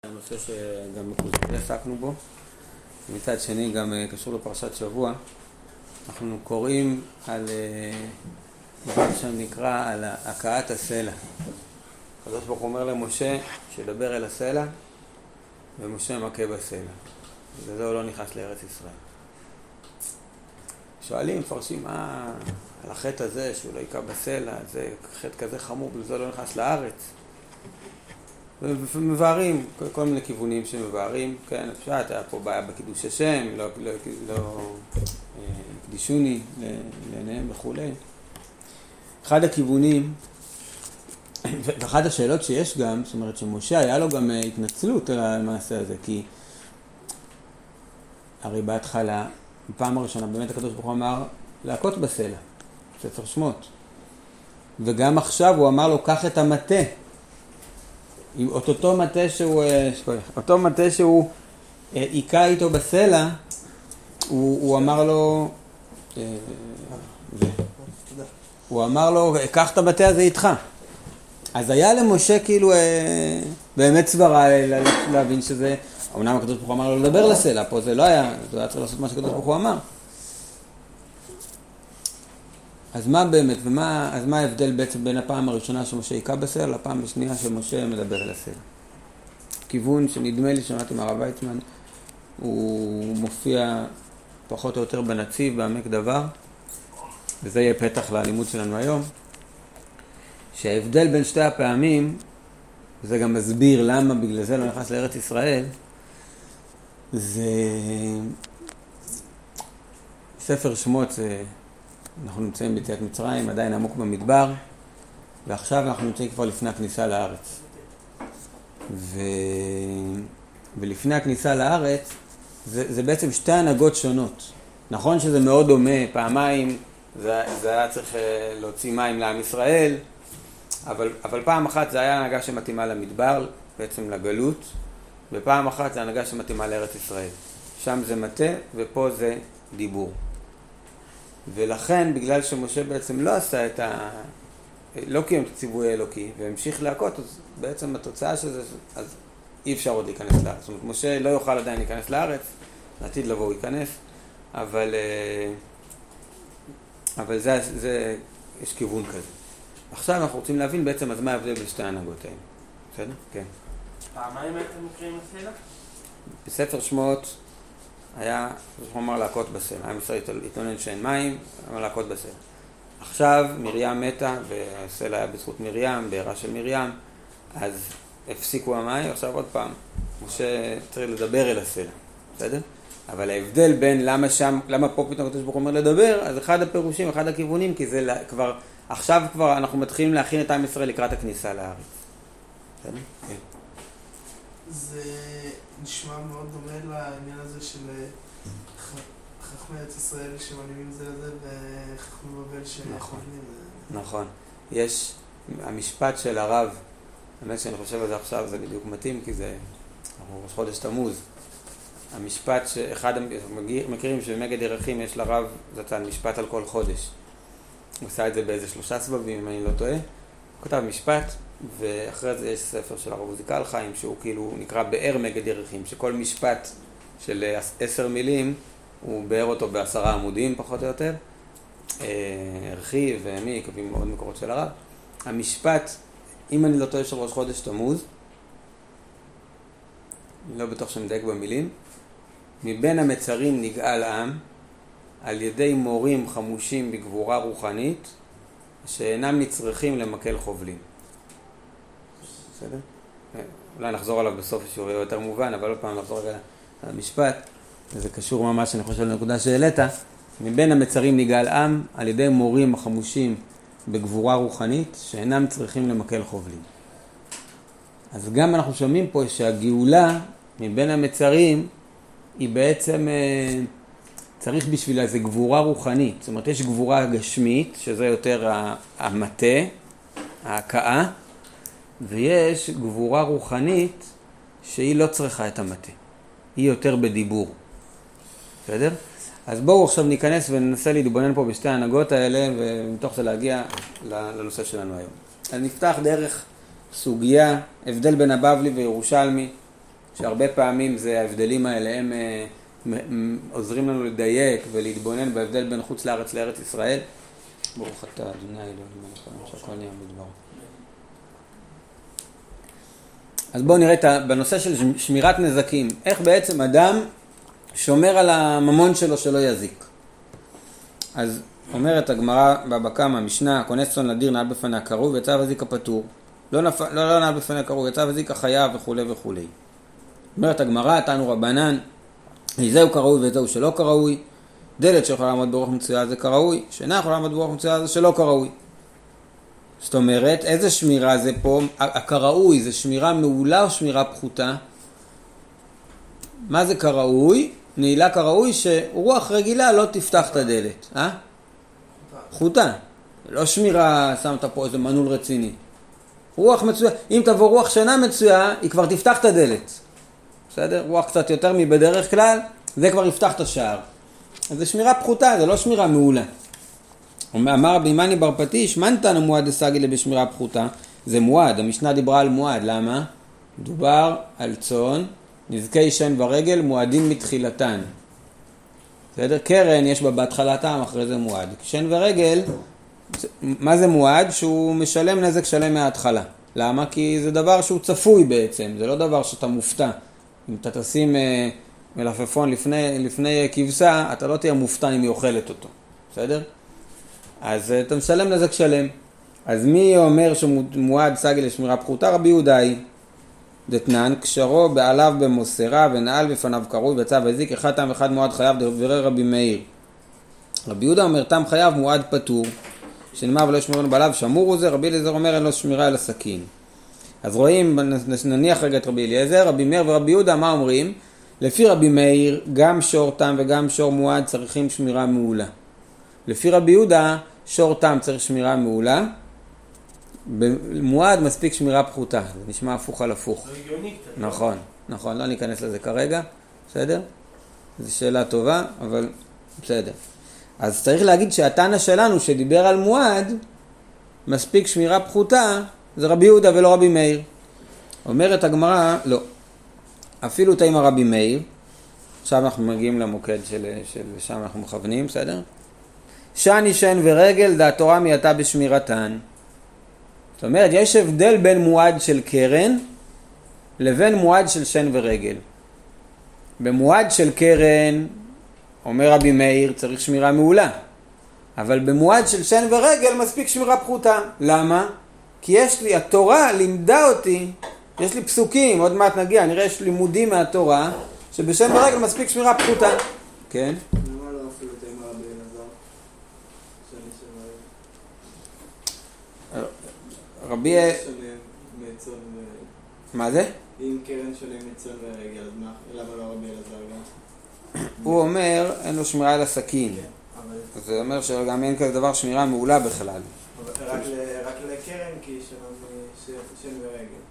הנושא שגם עסקנו בו, מצד שני גם קשור לפרשת שבוע. אנחנו קוראים על דבר שנקרא על הכאת הסלע. הקדוש ברוך הוא אומר למשה שידבר אל הסלע, ומשה מכה בסלע. ובזה הוא לא נכנס לארץ ישראל. שואלים, מפרשים, על החטא הזה שהוא לא יקע בסלע, זה חטא כזה חמור, בזה לא נכנס לארץ. ומבארים, כל מיני כיוונים שמבארים, כן, הפשט, היה פה בעיה בקידוש השם, לא קדישוני לעיניהם וכו'. אחד הכיוונים, ואחת השאלות שיש גם, זאת אומרת שמשה היה לו גם התנצלות על המעשה הזה, כי הרי בהתחלה, בפעם הראשונה, באמת הקדוש ברוך הוא אמר להכות בסלע, ספר שמות. וגם עכשיו הוא אמר לו, קח את המטה, עם אותו מטה שהוא עיקה איתו בסלע, הוא אמר לו, קח את המטה הזה איתך. אז היה למשה כאילו באמת סברה להבין שזה, אמנם הקדוש ברוך הוא אמר לו לדבר לסלע, פה זה לא היה, זה היה צריך לעשות מה שהקדוש ברוך הוא אמר. אז מה באמת, אז מה ההבדל בעצם בין הפעם הראשונה שמשה עיקה בסלע לפעם השנייה שמשה מדבר אל הסלע? כיוון שנדמה לי, שמעתי מהרב ויצמן, הוא מופיע פחות או יותר בנציב, בעמק דבר, וזה יהיה פתח ללימוד שלנו היום, שההבדל בין שתי הפעמים, וזה גם מסביר למה בגלל זה לא נכנס לארץ ישראל, זה ספר שמות, אנחנו נמצאים ביציאת מצרים, עדיין עמוק במדבר, ועכשיו אנחנו נמצאים כבר לפני הכניסה לארץ. ולפני הכניסה לארץ, זה בעצם שתי הנהגות שונות. נכון שזה מאוד דומה, פעמיים זה היה צריך להוציא מים לעם ישראל, אבל פעם אחת זה היה הנהגה שמתאימה למדבר, בעצם לגלות, ופעם אחת זה הנהגה שמתאימה לארץ ישראל. שם זה מטה ופה זה דיבור. ולכן, בגלל שמשה בעצם לא עשה לא קיים את הציווי האלוקי, והמשיך להכות, אז בעצם התוצאה של זה, אז אי אפשר עוד להיכנס לארץ. זאת אומרת, משה לא יוכל עדיין להיכנס לארץ, לעתיד לבוא הוא ייכנס, אבל יש כיוון כזה. עכשיו אנחנו רוצים להבין בעצם אז מה ההבדל בין שתי ההנהגות האלה. בסדר? כן. פעמיים הייתם מקריאים הסלע? בספר שמות היה, הוא אמר להכות בסלע. עם ישראל התלונן שאין מים, אמר להכות בסלע. עכשיו מרים מתה, והסלע היה בזכות מרים, בעירה של מרים, אז הפסיקו המים, עכשיו עוד פעם. משה צריך לדבר אל הסלע, בסדר? אבל ההבדל בין למה פה פתאום הקדוש ברוך הוא אומר לדבר, אז אחד הפירושים, אחד הכיוונים, כי זה כבר, עכשיו כבר אנחנו מתחילים להכין את עם ישראל לקראת הכניסה לארץ. בסדר? כן. זה נשמע מאוד דומה לעניין הזה של חכמי ארץ ישראל שמעלימים זה לזה וחכמי בבל שמכוונים. נכון. יש המשפט של הרב, האמת שאני חושב על זה עכשיו, זה בדיוק מתאים, כי זה ראש חודש תמוז. המשפט שאחד מכירים שבמגד ירחים יש לרב זצ"ל משפט על כל חודש. הוא עשה את זה באיזה 3 סבבים, אם אני לא טועה. הוא כתב משפט, ואחרי זה יש ספר של הרב עוזי קלחיים, שהוא כאילו נקרא באר מגד ירחים, שכל משפט של 10 מילים, הוא באר אותו ב10 עמודים פחות או יותר. הרחיב והעמיק, קווים מאוד מקורות של הרב. המשפט, אם אני לא טועה, של ראש חודש תמוז, אני לא בטוח שמדייק במילים, מבין המצרים נגאל עם, על ידי מורים חמושים בגבורה רוחנית, שאינם נצרכים למקל חובלים. בסדר? אולי נחזור עליו בסוף שהוא יותר מובן, אבל עוד פעם נחזור על המשפט, וזה קשור ממש, אני חושב, לנקודה שהעלית. מבין המצרים נגאל עם, על ידי מורים חמושים בגבורה רוחנית, שאינם צריכים למקל חובלים. אז גם אנחנו שומעים פה שהגאולה מבין המצרים היא בעצם צריך בשבילה איזו גבורה רוחנית. זאת אומרת, יש גבורה גשמית, שזה יותר המטה, ההכאה, ויש גבורה רוחנית שהיא לא צריכה את המטה. היא יותר בדיבור. בסדר? אז בואו עכשיו ניכנס וננסה להתבונן פה בשתי ההנהגות האלה, ומתוך זה להגיע לנושא שלנו היום. אז נפתח דרך סוגיה, הבדל בין הבבלי וירושלמי, שהרבה פעמים זה ההבדלים האלה, הם עוזרים לנו לדייק ולהתבונן בהבדל בין חוץ לארץ לארץ ישראל. ברוך אתה, אדוני אלוהינו מלך העולם שהכל נהיה בדברו. אז בואו נראה בנושא של שמירת נזקים, איך בעצם אדם שומר על הממון שלו שלא יזיק. אז אומרת הגמרא בבא קמא משנה, כונס צאן לדיר נעל בפניה קרוב ויצא וזיק הפטור. לא נעל בפניה קרוב, יצא וזיק החייב וכו' וכו'. אומרת הגמרא, תנו רבנן, זהו כראוי וזהו שלא כראוי. דלת שיכולה לעמוד ברוח מצויה זה כראוי, שאינה יכולה לעמוד ברוח מצויה זה שלא כראוי. זאת אומרת, איזה שמירה זה פה? הכראוי זה שמירה מעולה או שמירה פחותה? מה זה כראוי? נעילה כראוי שרוח רגילה לא תפתח את הדלת. פחותה. לא שמירה, שמת פה איזה מנעול רציני. רוח מצויה, אם תבוא רוח שאינה מצויה, היא כבר תפתח את הדלת. בסדר? רוח קצת יותר מבדרך כלל, זה כבר יפתח את השער. אז זה שמירה פחותה, זה לא שמירה מעולה. אמר רבי מני בר פטיש, מנתן המועד דסגילה בשמירה פחותה, זה מועד, המשנה דיברה על מועד, למה? מדובר על צאן, נזקי שן ורגל, מועדים מתחילתן. בסדר? קרן יש בה בהתחלתם, אחרי זה מועד. שן ורגל, מה זה מועד? שהוא משלם נזק שלם מההתחלה. למה? כי זה דבר שהוא צפוי בעצם, זה לא דבר שאתה מופתע. אם אתה תשים מלפפון לפני כבשה, אתה לא תהיה מופתע אם היא אוכלת אותו. בסדר? אז אתה משלם נזק שלם. אז מי אומר שמועד סגל לשמירה פחותה? רבי יהודאי. דתנן, קשרו בעליו במוסרה ונעל בפניו קרוי ויצא והזיק אחד תם אחד מועד חייב דברי רבי מאיר. רבי יהודה אומר תם חייב מועד פטור, שנאמר ולא ישמרנו בעליו שמור הוא זה. רבי אליעזר אומר אין לו שמירה על הסכין. אז רואים, נניח רגע את רבי אליעזר, רבי מאיר ורבי יהודה, מה אומרים? לפי רבי מאיר, גם שור תם וגם שור מועד צריכים שמירה מעולה. לפי רבי יהודה, שור תם צריך שמירה מעולה, במועד מספיק שמירה פחותה. זה נשמע הפוך על הפוך. נכון, נכון, לא ניכנס לזה כרגע, בסדר? זו שאלה טובה, אבל בסדר. אז צריך להגיד שהתנא שלנו שדיבר על מועד, מספיק שמירה פחותה, זה רבי יהודה ולא רבי מאיר. אומרת הגמרא, לא. אפילו תימא רבי מאיר, עכשיו אנחנו מגיעים למוקד שם אנחנו מכוונים, בסדר? שני שן ורגל דעת תורה מייתה בשמירתן. זאת אומרת, יש הבדל בין מועד של קרן לבין מועד של שן ורגל. במועד של קרן, אומר רבי מאיר, צריך שמירה מעולה. אבל במועד של שן ורגל מספיק שמירה פחותה. למה? כי יש לי, התורה לימדה אותי, יש לי פסוקים, עוד מעט נגיע, נראה יש לימודים מהתורה, שבשן ורגל מספיק שמירה פחותה. כן? למה לא אפילו תימא רבי אלעזר? רבי... מה זה? אם קרן שונה מצאן ורגל, אז למה לא רבי אלעזר גם? הוא אומר, אין לו שמירה על הסכין. אז זה אומר שגם אין כזה דבר שמירה מעולה בכלל. רק לקרן כי שן ורגל.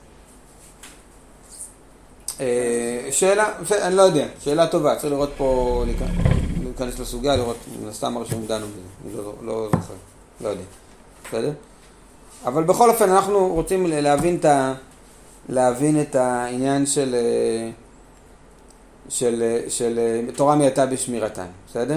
שאלה, אני לא יודע, שאלה טובה, צריך לראות פה, להיכנס לסוגיה, לראות, סתם הראשון דנו בזה, אני לא זוכר, לא יודע, בסדר? אבל בכל אופן אנחנו רוצים להבין את העניין של תורה מייתה בשמירתן, בסדר?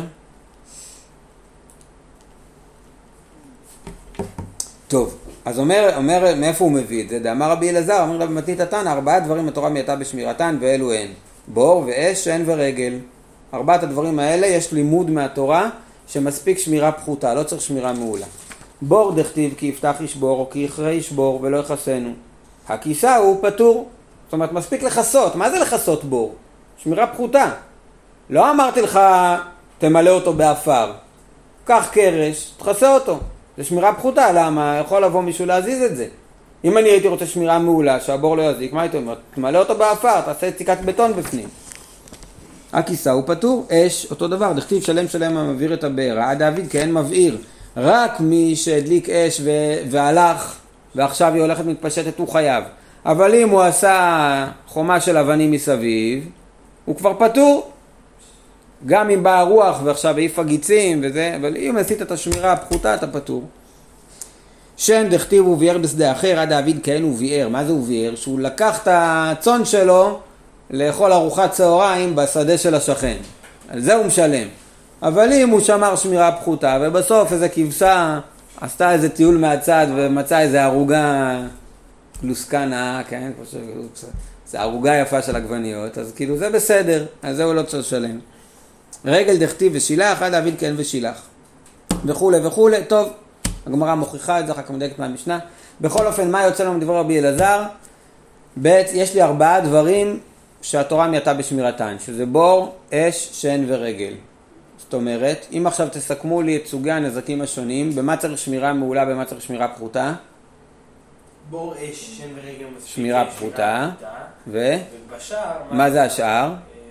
טוב, אז אומר מאיפה הוא מביא את זה? דאמר רבי אלעזר, אומר רבי מתנית התנא, 4 דברים התורה מייתה בשמירתן ואלו הן בור ואש, שן ורגל. 4 הדברים האלה יש לימוד מהתורה שמספיק שמירה פחותה, לא צריך שמירה מעולה. בור דכתיב כי יפתח ישבור או כי יכרה ישבור ולא יחסנו. הכיסה הוא פטור, זאת אומרת מספיק לחסות. מה זה לחסות בור? שמירה פחותה. לא אמרתי לך תמלא אותו באפר, קח קרש, תחסה אותו. זה שמירה פחותה, למה? יכול לבוא מישהו להזיז את זה. אם אני הייתי רוצה שמירה מעולה, שהבור לא יזיק, מה הייתי אומר? תמלא אותו באפר, תעשה סיכת בטון בפנים. הכיסה הוא פטור, אש, אותו דבר, דכתיב שלם שלם המבעיר את הבעירה, דוד כן מבעיר, רק מי שהדליק אש והלך, ועכשיו היא הולכת מתפשטת, הוא חייב. אבל אם הוא עשה חומה של אבנים מסביב, הוא כבר פטור. גם אם באה רוח ועכשיו העיף הגיצים וזה, אבל אם עשית את השמירה הפחותה, אתה פטור. שן דכתיב הוא ביער בשדה אחר, דוד כן הוא ביער. מה זה הוא ביער? שהוא לקח את הצאן שלו לאכול ארוחת צהריים בשדה של השכן. על זה הוא משלם. אבל אם הוא שמר שמירה פחותה, ובסוף איזה כבשה עשתה איזה טיול מהצד ומצאה איזה ערוגה קלוסקנה, כן? זה ערוגה יפה של עגבניות, אז כאילו זה בסדר, אז זה הוא לא צריך לשלם. רגל דכתיב ושילח, עד להבין כן ושילח. וכולי וכולי, טוב, הגמרא מוכיחה את זה, אחר כך מדייק מהמשנה. בכל אופן, מה יוצא לנו מדבר רבי אלעזר? יש לי 4 דברים שהתורה מייתה בשמירתן, שזה בור, אש, שן ורגל. זאת אומרת, אם עכשיו תסכמו לי את סוגי הנזקים השונים, במה צריך שמירה מעולה, במה צריך שמירה פחותה? בור, אש, שן ורגל מספיק. שמירה פחותה. ובשאר... מה זה השאר?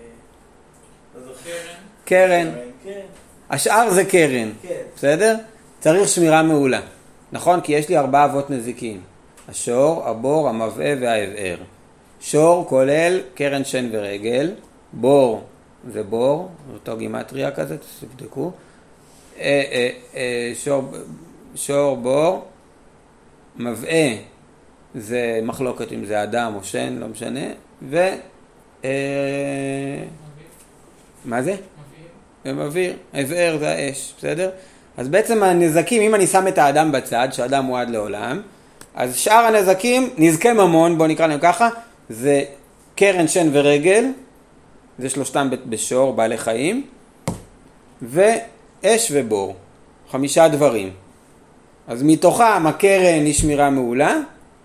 קרן. קרן. השאר זה קרן. בסדר? צריך שמירה מעולה. נכון? כי יש לי 4 אבות נזיקין. השור, הבור, המבעה והאבער. שור כולל קרן, שן ורגל. בור זה בור, אותו גימטריה כזה, תבדקו. שור, בור. מבעה זה מחלוקת אם זה אדם או שן, לא משנה. מה זה? מבעיר. אבער זה האש, בסדר? אז בעצם הנזקים, אם אני שם את האדם בצד, שאדם מועד לעולם, אז שאר הנזקים, נזקי ממון, בואו נקרא להם ככה, זה קרן, שן ורגל, זה שלושתם בשור, בעלי חיים, ואש ובור, 5 דברים. אז מתוכם הקרן היא שמירה מעולה,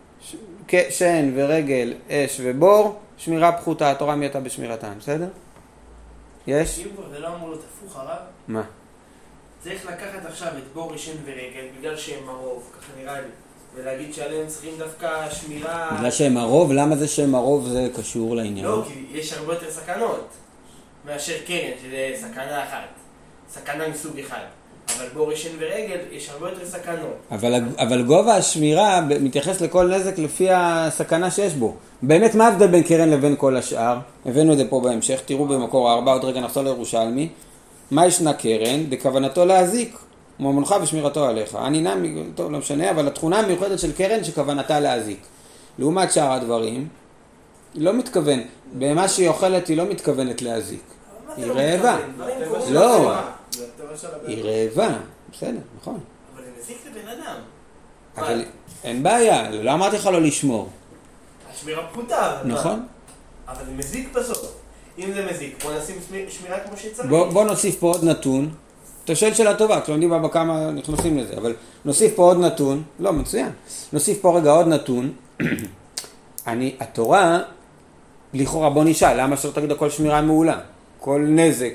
שן ורגל, אש ובור, שמירה פחותה, התורה מייתה בשמירתן, בסדר? יש? אם כבר זה לא אמור להיות הפוך הרב? מה? צריך לקחת עכשיו את בור, שן ורגל, בגלל שהם הרוב, ככה נראה לי, ולהגיד שעליהם צריכים דווקא שמירה... בגלל שהם הרוב? למה זה שהם הרוב זה קשור לעניין? לא, כי יש הרבה יותר סכנות מאשר קרן, שזה סכנה אחת, סכנה מסוג אחד. אבל בור, שן ורגל יש הרבה יותר סכנות. אבל גובה השמירה מתייחס לכל נזק לפי הסכנה שיש בו. באמת מה ההבדל בין קרן לבין כל השאר? הבאנו את זה פה בהמשך, תראו במקור 4, עוד רגע נחזור לירושלמי. מה ישנה קרן? בכוונתו להזיק, ממונך ושמירתו עליך. הנינם, טוב, לא משנה, אבל התכונה המיוחדת של קרן שכוונתה להזיק. לעומת שאר הדברים, היא לא מתכוון, במה שהיא אוכלת היא לא מתכוונת להזיק. היא רעבה. לא, היא רעבה, בסדר, נכון. אבל זה מזיק לבן אדם. אבל אין בעיה, לא אמרתי לך לא לשמור. השמירה פחותה. נכון. אבל זה מזיק בסוף. אם זה מזיק, בוא נשים שמירה כמו שצריך. בוא נוסיף פה עוד נתון. אתה שואל שאלה טובה, כשלומדים בה בכמה נכנסים לזה, אבל נוסיף פה עוד נתון. לא, מצוין. נוסיף פה רגע עוד נתון. התורה, לכאורה בוא נשאל, למה שלא תגיד הכל שמירה מעולה? כל נזק.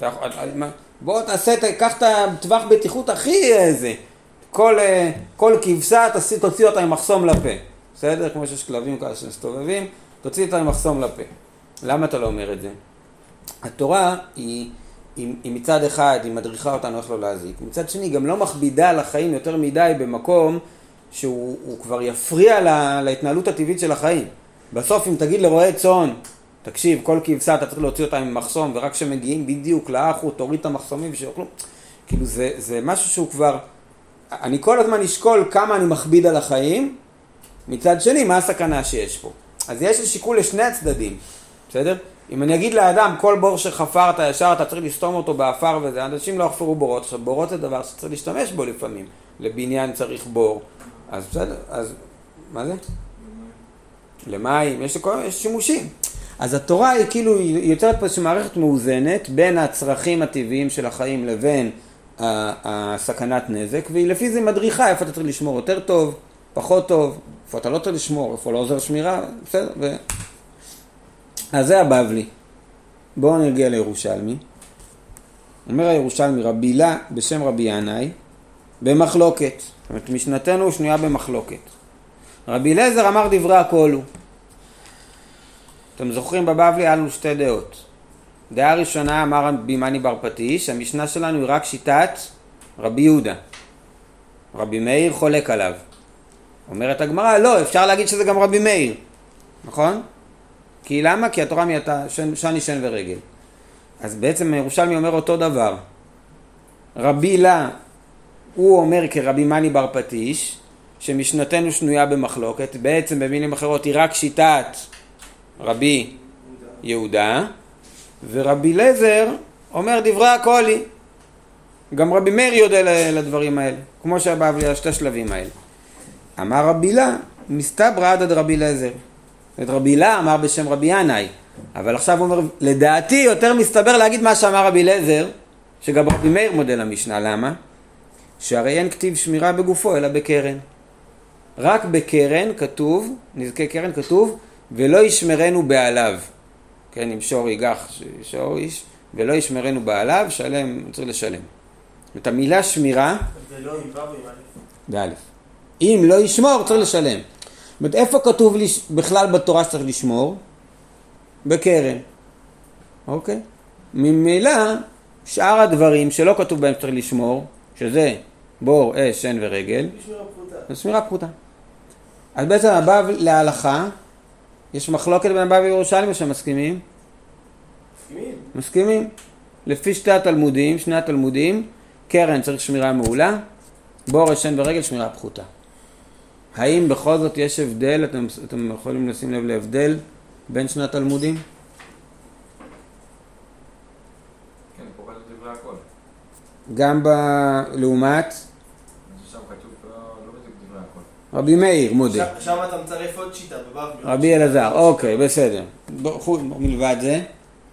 בוא קח את הטווח בטיחות הכי איזה. כל כבשה תוציא אותה עם מחסום לפה. בסדר? כמו שיש כלבים כאלה שמסתובבים, תוציא אותה עם מחסום לפה. למה אתה לא אומר את זה? התורה היא מצד אחד, היא מדריכה אותנו איך לא להזיק. מצד שני, גם לא מכבידה על החיים יותר מדי במקום שהוא כבר יפריע להתנהלות הטבעית של החיים. בסוף אם תגיד לרועה צאן, תקשיב, כל כבשה אתה צריך להוציא אותה עם מחסום, ורק כשמגיעים בדיוק לאחו, תוריד את המחסומים ושיוכלו. כאילו זה משהו שהוא כבר, אני כל הזמן אשכול כמה אני מכביד על החיים, מצד שני, מה הסכנה שיש פה? אז יש שיקול לשני הצדדים, בסדר? אם אני אגיד לאדם, כל בור שחפרת ישר, אתה צריך לסתום אותו באפר וזה, אנשים לא יחפרו בורות. עכשיו, בורות זה דבר שצריך להשתמש בו לפעמים. לבניין צריך בור. אז בסדר, אז מה זה? למים, יש שימושים. אז התורה היא כאילו, היא יוצרת פה מערכת מאוזנת בין הצרכים הטבעיים של החיים לבין הסכנת נזק, והיא לפי זה מדריכה איפה אתה צריך לשמור יותר טוב, פחות טוב, איפה אתה לא צריך לשמור, איפה לא עוזר שמירה, בסדר, אז זה הבבלי. בואו נרגיע לירושלמי. אומר הירושלמי, רבי הילה בשם רבי ינאי, במחלוקת. זאת אומרת, משנתנו שנויה במחלוקת. רבי אליעזר אמר דברי הכל הוא. אתם זוכרים בבבלי, היה לנו 2 דעות. דעה ראשונה אמר רבי מני בר פטיש, המשנה שלנו היא רק שיטת רבי יהודה. רבי מאיר חולק עליו. אומרת הגמרא, לא, אפשר להגיד שזה גם רבי מאיר. נכון? כי למה? כי התורה מייתה שני, שן ורגל. אז בעצם ירושלמי אומר אותו דבר. רבי הילה, הוא אומר כרבי מני בר פטיש, שמשנתנו שנויה במחלוקת, בעצם במילים אחרות היא רק שיטת רבי יהודה, ורבי אליעזר אומר דברי הקולי. גם רבי מאיר יודע לדברים האלה, כמו שהבבלי על שתי שלבים האלה. אמר רבי הילה, מסתברא עד רבי אליעזר. רבי הילה אמר בשם רבי ינאי, אבל עכשיו הוא אומר, לדעתי יותר מסתבר להגיד מה שאמר רבי אליעזר, שגם רבי מאיר מודה למשנה. למה? שהרי אין כתיב שמירה בגופו אלא בקרן. רק בקרן כתוב, נזקי קרן כתוב, ולא ישמרנו בעליו. כן, אם שור ייגח שור איש, ולא ישמרנו בעליו, שלם, צריך לשלם. את המילה שמירה, ולא עם ו' עם א'. באלף. אם לא ישמור, צריך לשלם. זאת אומרת, איפה כתוב בכלל בתורה שצריך לשמור? בקרן. אוקיי? ממילא, שאר הדברים שלא כתוב בהם שצריך לשמור, שזה בור, אש, שן ורגל, זה שמירה פחותה. אז בעצם הבבלי להלכה, יש מחלוקת בין הבבלי וירושלמי שמסכימים? מסכימים. לפי שני התלמודים, קרן צריך שמירה מעולה, בור, אש, שן ורגל שמירה פחותה. האם בכל זאת יש הבדל? אתם יכולים לשים לב להבדל בין שני התלמודים? כן, פה כתוב דברי הכל. גם לעומת שם כתוב לא בדיוק דברי הכל. רבי מאיר מודה. שם אתה מצרף עוד שיטה בבבלי. רבי אלעזר, אוקיי, בסדר. מלבד זה?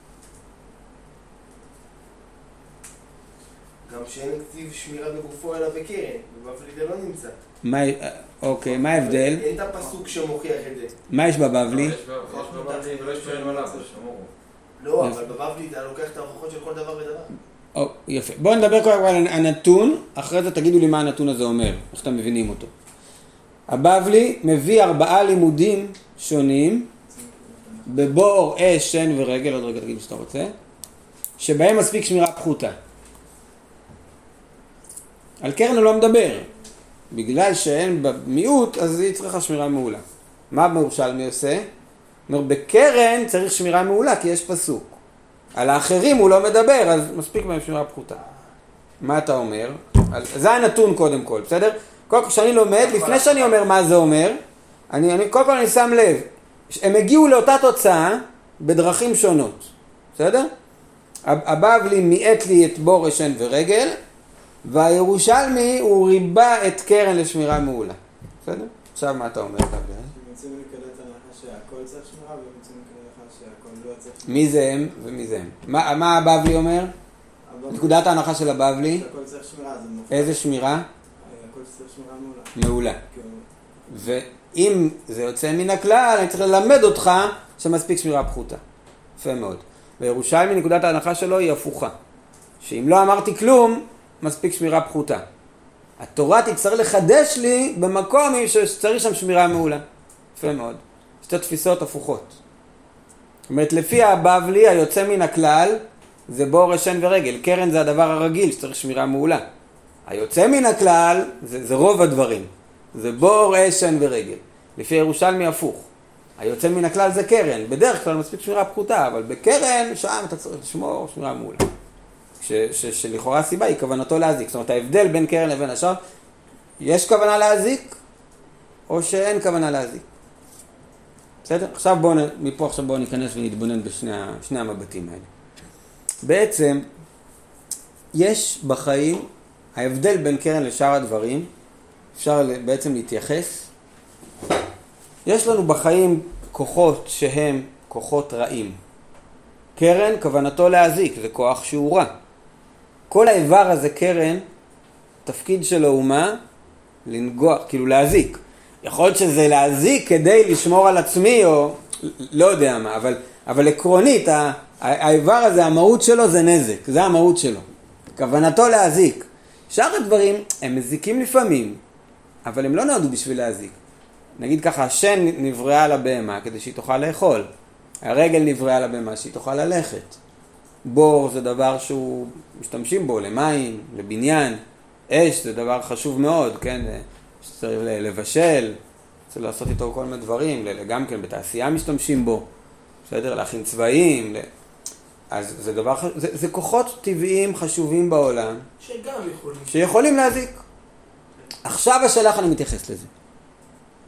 גם שאין כתיב שמירה בגופו אלא בקרן, בבבלי זה לא נמצא. אוקיי, מה ההבדל? אין את הפסוק שמוכיח את זה. מה יש בבבלי? יש בבבלי ולא יש שמירה עליו, זה שמור. לא, אבל בבבלי אתה לוקח את ההוכחות של כל דבר ודבר. יפה. בואו נדבר קודם על הנתון, אחרי זה תגידו לי מה הנתון הזה אומר, איך אתם מבינים אותו. הבבלי מביא 4 לימודים שונים, בבור, אש, שן ורגל, עוד רגע תגיד שאתה רוצה, שבהם מספיק שמירה פחותה. על קרן הוא לא מדבר. בגלל שאין במיעוט, אז היא צריכה שמירה מעולה. מה בירושלמי עושה? אומר, בקרן צריך שמירה מעולה, כי יש פסוק. על האחרים הוא לא מדבר, אז מספיק מהם שמירה פחותה. מה אתה אומר? זה הנתון קודם כל, בסדר? קודם כל, כשאני לומד, לפני שאני אומר מה זה אומר, קודם כל אני שם לב, הם הגיעו לאותה תוצאה בדרכים שונות, בסדר? הבבלי מיעט לי את בור, אש, שן ורגל, והירושלמי הוא ריבה את קרן לשמירה מעולה. בסדר? עכשיו מה אתה אומר? יוצאים מנקודת הנחה שהכל צריך שמירה, ויוצאים מנקודת הנחה שהכל לא צריך שמירה. מי זה הם ומי זה הם? מה הבבלי אומר? נקודת ההנחה של הבבלי? הכל צריך שמירה, זה מוכן. איזה שמירה? הכל צריך שמירה מעולה. מעולה. ואם זה יוצא מן הכלל, אני צריך ללמד אותך שמספיק שמירה פחותה. יפה מאוד. וירושלמי נקודת ההנחה שלו היא הפוכה. שאם לא אמרתי כלום, מספיק שמירה פחותה. התורה תצטרך לחדש לי במקום שצריך שם שמירה מעולה. יפה מאוד. שתי תפיסות הפוכות. זאת אומרת, לפי הבבלי, היוצא מן הכלל, זה בור, אש, שן ורגל. קרן זה הדבר הרגיל שצריך שמירה מעולה. היוצא מן הכלל, זה רוב הדברים. זה בור, אש, שן ורגל. לפי ירושלמי הפוך. היוצא מן הכלל זה קרן. בדרך כלל מספיק שמירה פחותה, אבל בקרן, שם אתה צריך לשמור שמירה מעולה. שלכאורה הסיבה היא כוונתו להזיק. זאת אומרת, ההבדל בין קרן לבין השאר, יש כוונה להזיק, או שאין כוונה להזיק. בסדר? מפה בואו ניכנס ונתבונן בשני המבטים האלה. בעצם, יש בחיים, ההבדל בין קרן לשאר הדברים, אפשר בעצם להתייחס. יש לנו בחיים כוחות שהם כוחות רעים. קרן, כוונתו להזיק, זה כוח שהוא רע. כל האיבר הזה קרן, תפקיד שלו הוא מה? לנגוע, כאילו להזיק. יכול להיות שזה להזיק כדי לשמור על עצמי, או לא יודע מה, אבל עקרונית, האיבר הזה, המהות שלו זה נזק, זה המהות שלו. כוונתו להזיק. שאר הדברים, הם מזיקים לפעמים, אבל הם לא נועדו בשביל להזיק. נגיד ככה, השן נבראה לבהמה כדי שהיא תוכל לאכול. הרגל נבראה לבהמה שהיא תוכל ללכת. בור זה דבר שהוא משתמשים בו למים, לבניין. אש זה דבר חשוב מאוד, כן? שצריך לבשל, צריך לעשות איתו כל מיני דברים, גם כן בתעשייה משתמשים בו, בסדר? להכין צבעים. אז זה דבר, זה כוחות טבעיים חשובים בעולם. שיכולים להזיק. עכשיו השאלה איך אני מתייחס לזה.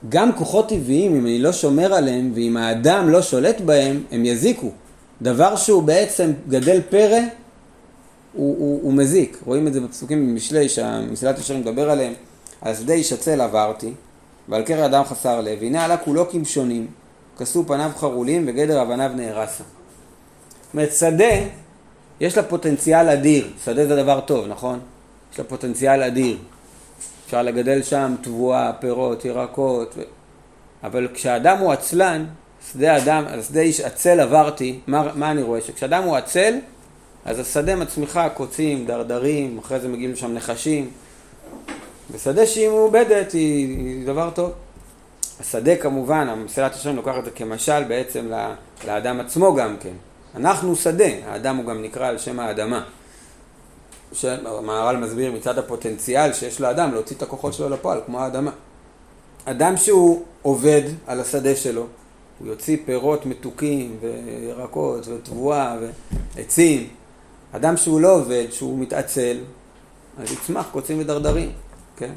גם כוחות טבעיים, אם אני לא שומר עליהם, ואם האדם לא שולט בהם, הם יזיקו. דבר שהוא בעצם גדל פרא, הוא מזיק. רואים את זה בפסוקים במשלי, שהמסילת ישרים מדבר עליהם. על שדה איש עצל עברתי, ועל קרע אדם חסר לב, והנה עלה כולו כמשונים, כסו פניו חרולים, וגדר אבניו נהרסה. זאת אומרת, שדה, יש לה פוטנציאל אדיר. שדה זה דבר טוב, נכון? יש לה פוטנציאל אדיר. אפשר לגדל שם תבואה, פירות, ירקות. אבל כשאדם הוא עצלן, שדה איש עצל עברתי, מה אני רואה? שכשאדם הוא עצל, אז השדה מצמיחה קוצים, דרדרים, אחרי זה מגיעים לשם נחשים. ושדה שהיא מעובדת היא דבר טוב. השדה כמובן, המסילת ישרים לוקח את זה כמשל בעצם לאדם עצמו גם כן. אנחנו שדה, האדם הוא גם נקרא על שם האדמה. המהר"ל מסביר מצד הפוטנציאל שיש לאדם להוציא את הכוחות שלו לפועל, כמו האדמה. אדם שהוא עובד על השדה שלו, הוא יוציא פירות מתוקים וירקות ותבואה ועצים. אדם שהוא לא עובד, שהוא מתעצל, אז יצמח קוצים ודרדרים, כן?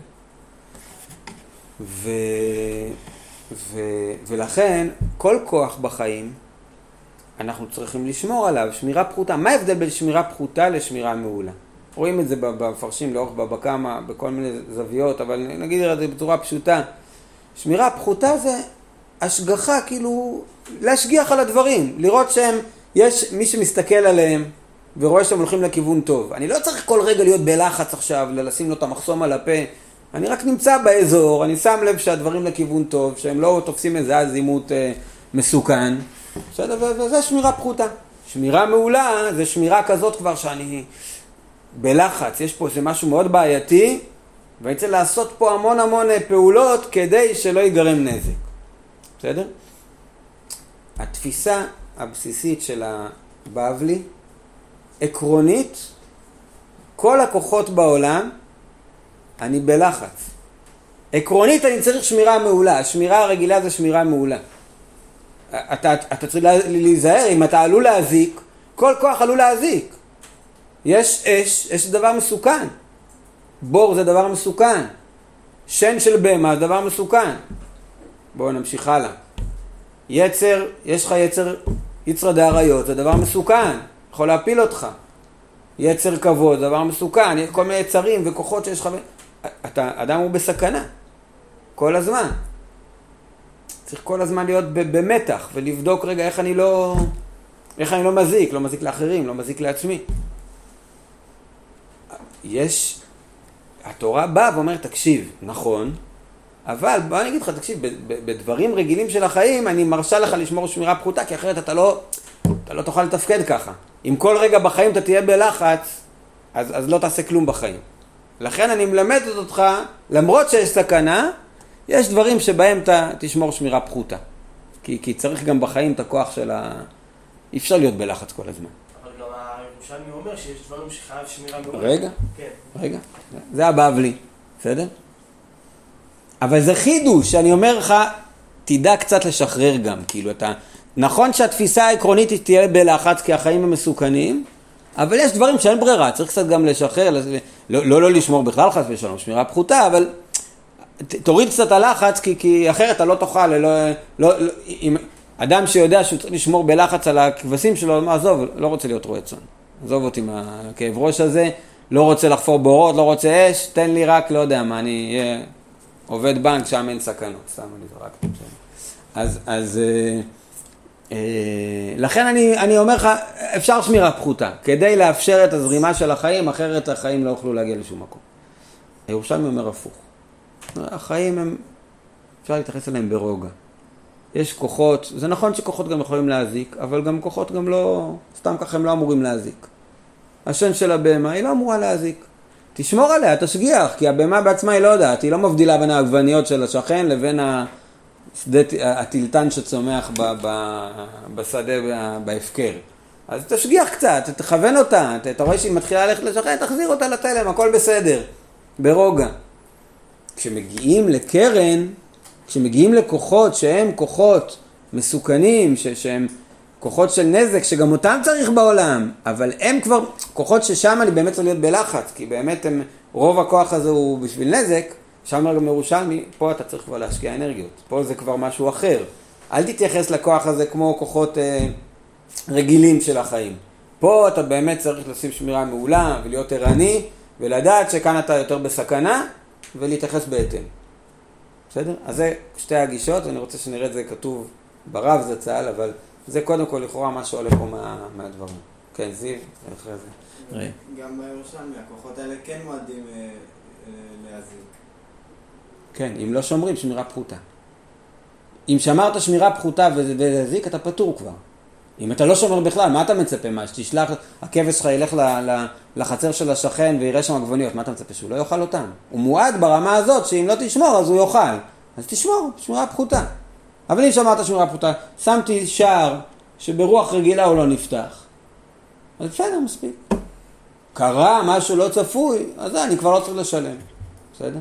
ולכן כל כוח בחיים אנחנו צריכים לשמור עליו, שמירה פחותה. מה ההבדל בין שמירה פחותה לשמירה מעולה? רואים את זה במפרשים לאורך בכמה, בכל מיני זוויות, אבל נגיד את זה בצורה פשוטה. שמירה פחותה זה השגחה, כאילו להשגיח על הדברים, לראות שהם, יש מי שמסתכל עליהם ורואה שהם הולכים לכיוון טוב. אני לא צריך כל רגע להיות בלחץ עכשיו, לשים לו את המחסום על הפה. אני רק נמצא באזור, אני שם לב שהדברים לכיוון טוב, שהם לא תופסים איזה הזימות מסוכן. וזה שמירה פחותה. שמירה מעולה זה שמירה כזאת כבר שאני בלחץ, יש פה איזה משהו מאוד בעייתי, ואני צריך לעשות פה המון המון פעולות כדי שלא ייגרם נזק. בסדר? התפיסה הבסיסית של הבבלי, עקרונית, כל הכוחות בעולם, אני בלחץ. עקרונית אני צריך שמירה מעולה, השמירה הרגילה זה שמירה מעולה. אתה צריך להיזהר, אם אתה עלול להזיק, כל כוח עלול להזיק. יש אש, אש זה דבר מסוכן. בור זה דבר מסוכן. שן של בהמה זה דבר מסוכן. בואו נמשיך הלאה. יצר, יש לך יצר דאריות, זה דבר מסוכן. יכול להפיל אותך. יצר כבוד, זה דבר מסוכן. כל מיני יצרים וכוחות שיש לך. אדם הוא בסכנה. כל הזמן. צריך כל הזמן להיות במתח ולבדוק רגע איך אני לא מזיק, לא מזיק לאחרים, לא מזיק לעצמי. התורה באה ואומרת, תקשיב, נכון, אבל בוא אני אגיד לך, תקשיב, בדברים רגילים של החיים אני מרשה לך לשמור שמירה פחותה, כי אחרת אתה לא תוכל לתפקד ככה. אם כל רגע בחיים אתה תהיה בלחץ, אז לא תעשה כלום בחיים. לכן אני מלמדת אותך, למרות שיש סכנה, יש דברים שבהם אתה תשמור שמירה פחותה. כי צריך גם בחיים את הכוח של אי אפשר להיות בלחץ כל הזמן. אבל גם הירושלמי אומר שיש דברים שחייב שמירה מעולה. רגע. זה הבבלי, בסדר? אבל זה חידוש, שאני אומר לך, תדע קצת לשחרר גם, כאילו אתה, נכון שהתפיסה העקרונית תהיה בלחץ, כי החיים הם מסוכנים, אבל יש דברים שאין ברירה, צריך קצת גם לשחרר, לא לשמור בכלל חס ושלום, שמירה פחותה, אבל תוריד קצת הלחץ, כי אחרת אתה לא תוכל, אם אדם שיודע שהוא צריך לשמור בלחץ על הכבשים שלו, מה עזוב, לא רוצה להיות רועה צאן, עזוב אותי מהכאב ראש הזה, לא רוצה לחפור בורות, לא רוצה אש, תן לי רק, לא יודע מה, אני אהיה עובד בנק, שם אין סכנות, סתם אני זרקתי שם. אז לכן אני אומר לך, אפשר שמירה פחותה, כדי לאפשר את הזרימה של החיים, אחרת החיים לא יוכלו להגיע לשום מקום. הירושלמי אומר הפוך. החיים הם, אפשר להתייחס אליהם ברוגע. יש כוחות, זה נכון שכוחות גם יכולים להזיק, אבל גם כוחות גם לא, סתם ככה הם לא אמורים להזיק. השן של הבהמה היא לא אמורה להזיק. תשמור עליה, תשגיח, כי הבהמה בעצמה היא לא יודעת, היא לא מבדילה בין העגבניות של השכן לבין הטילטן שצומח בשדה בהפקר. אז תשגיח קצת, תכוון אותה, אתה רואה שהיא מתחילה ללכת לשכן, תחזיר אותה לתלם, הכל בסדר, ברוגע. כשמגיעים לקרן, כשמגיעים לכוחות שהם כוחות מסוכנים, שהם כוחות של נזק, שגם אותם צריך בעולם, אבל הם כבר כוחות ששם אני באמת צריך להיות בלחץ, כי באמת רוב הכוח הזה הוא בשביל נזק, עכשיו אומר גם ירושלמי, פה אתה צריך כבר להשקיע אנרגיות, פה זה כבר משהו אחר. אל תתייחס לכוח הזה כמו כוחות רגילים של החיים. פה אתה באמת צריך לשים שמירה מעולה ולהיות ערני, ולדעת שכאן אתה יותר בסכנה, ולהתייחס בהתאם. בסדר? אז זה שתי הגישות, אני רוצה שנראה את זה כתוב ברב זצ"ל, אבל זה קודם כל לכאורה מה שעולה פה מהדברים. כן, זיו, אחרי זה. גם בירושלמי, הכוחות האלה כן מועדים להזיק. כן, אם לא שומרים, שמירה פחותה. אם שמרת שמירה פחותה ולהזיק, אתה פטור כבר. אם אתה לא שומר בכלל, מה אתה מצפה? מה? שתשלח, הכבש שלך ילך לחצר של השכן ויראה שם עגבניות, מה אתה מצפה? שהוא לא יאכל אותם. הוא מועד ברמה הזאת שאם לא תשמור אז הוא יאכל. אז תשמור, שמירה פחותה. אבל אם שמרת שמירה פחותה, שמתי שער שברוח רגילה הוא לא נפתח. אז בסדר, מספיק. קרה משהו לא צפוי, אז אני כבר לא צריך לשלם. בסדר?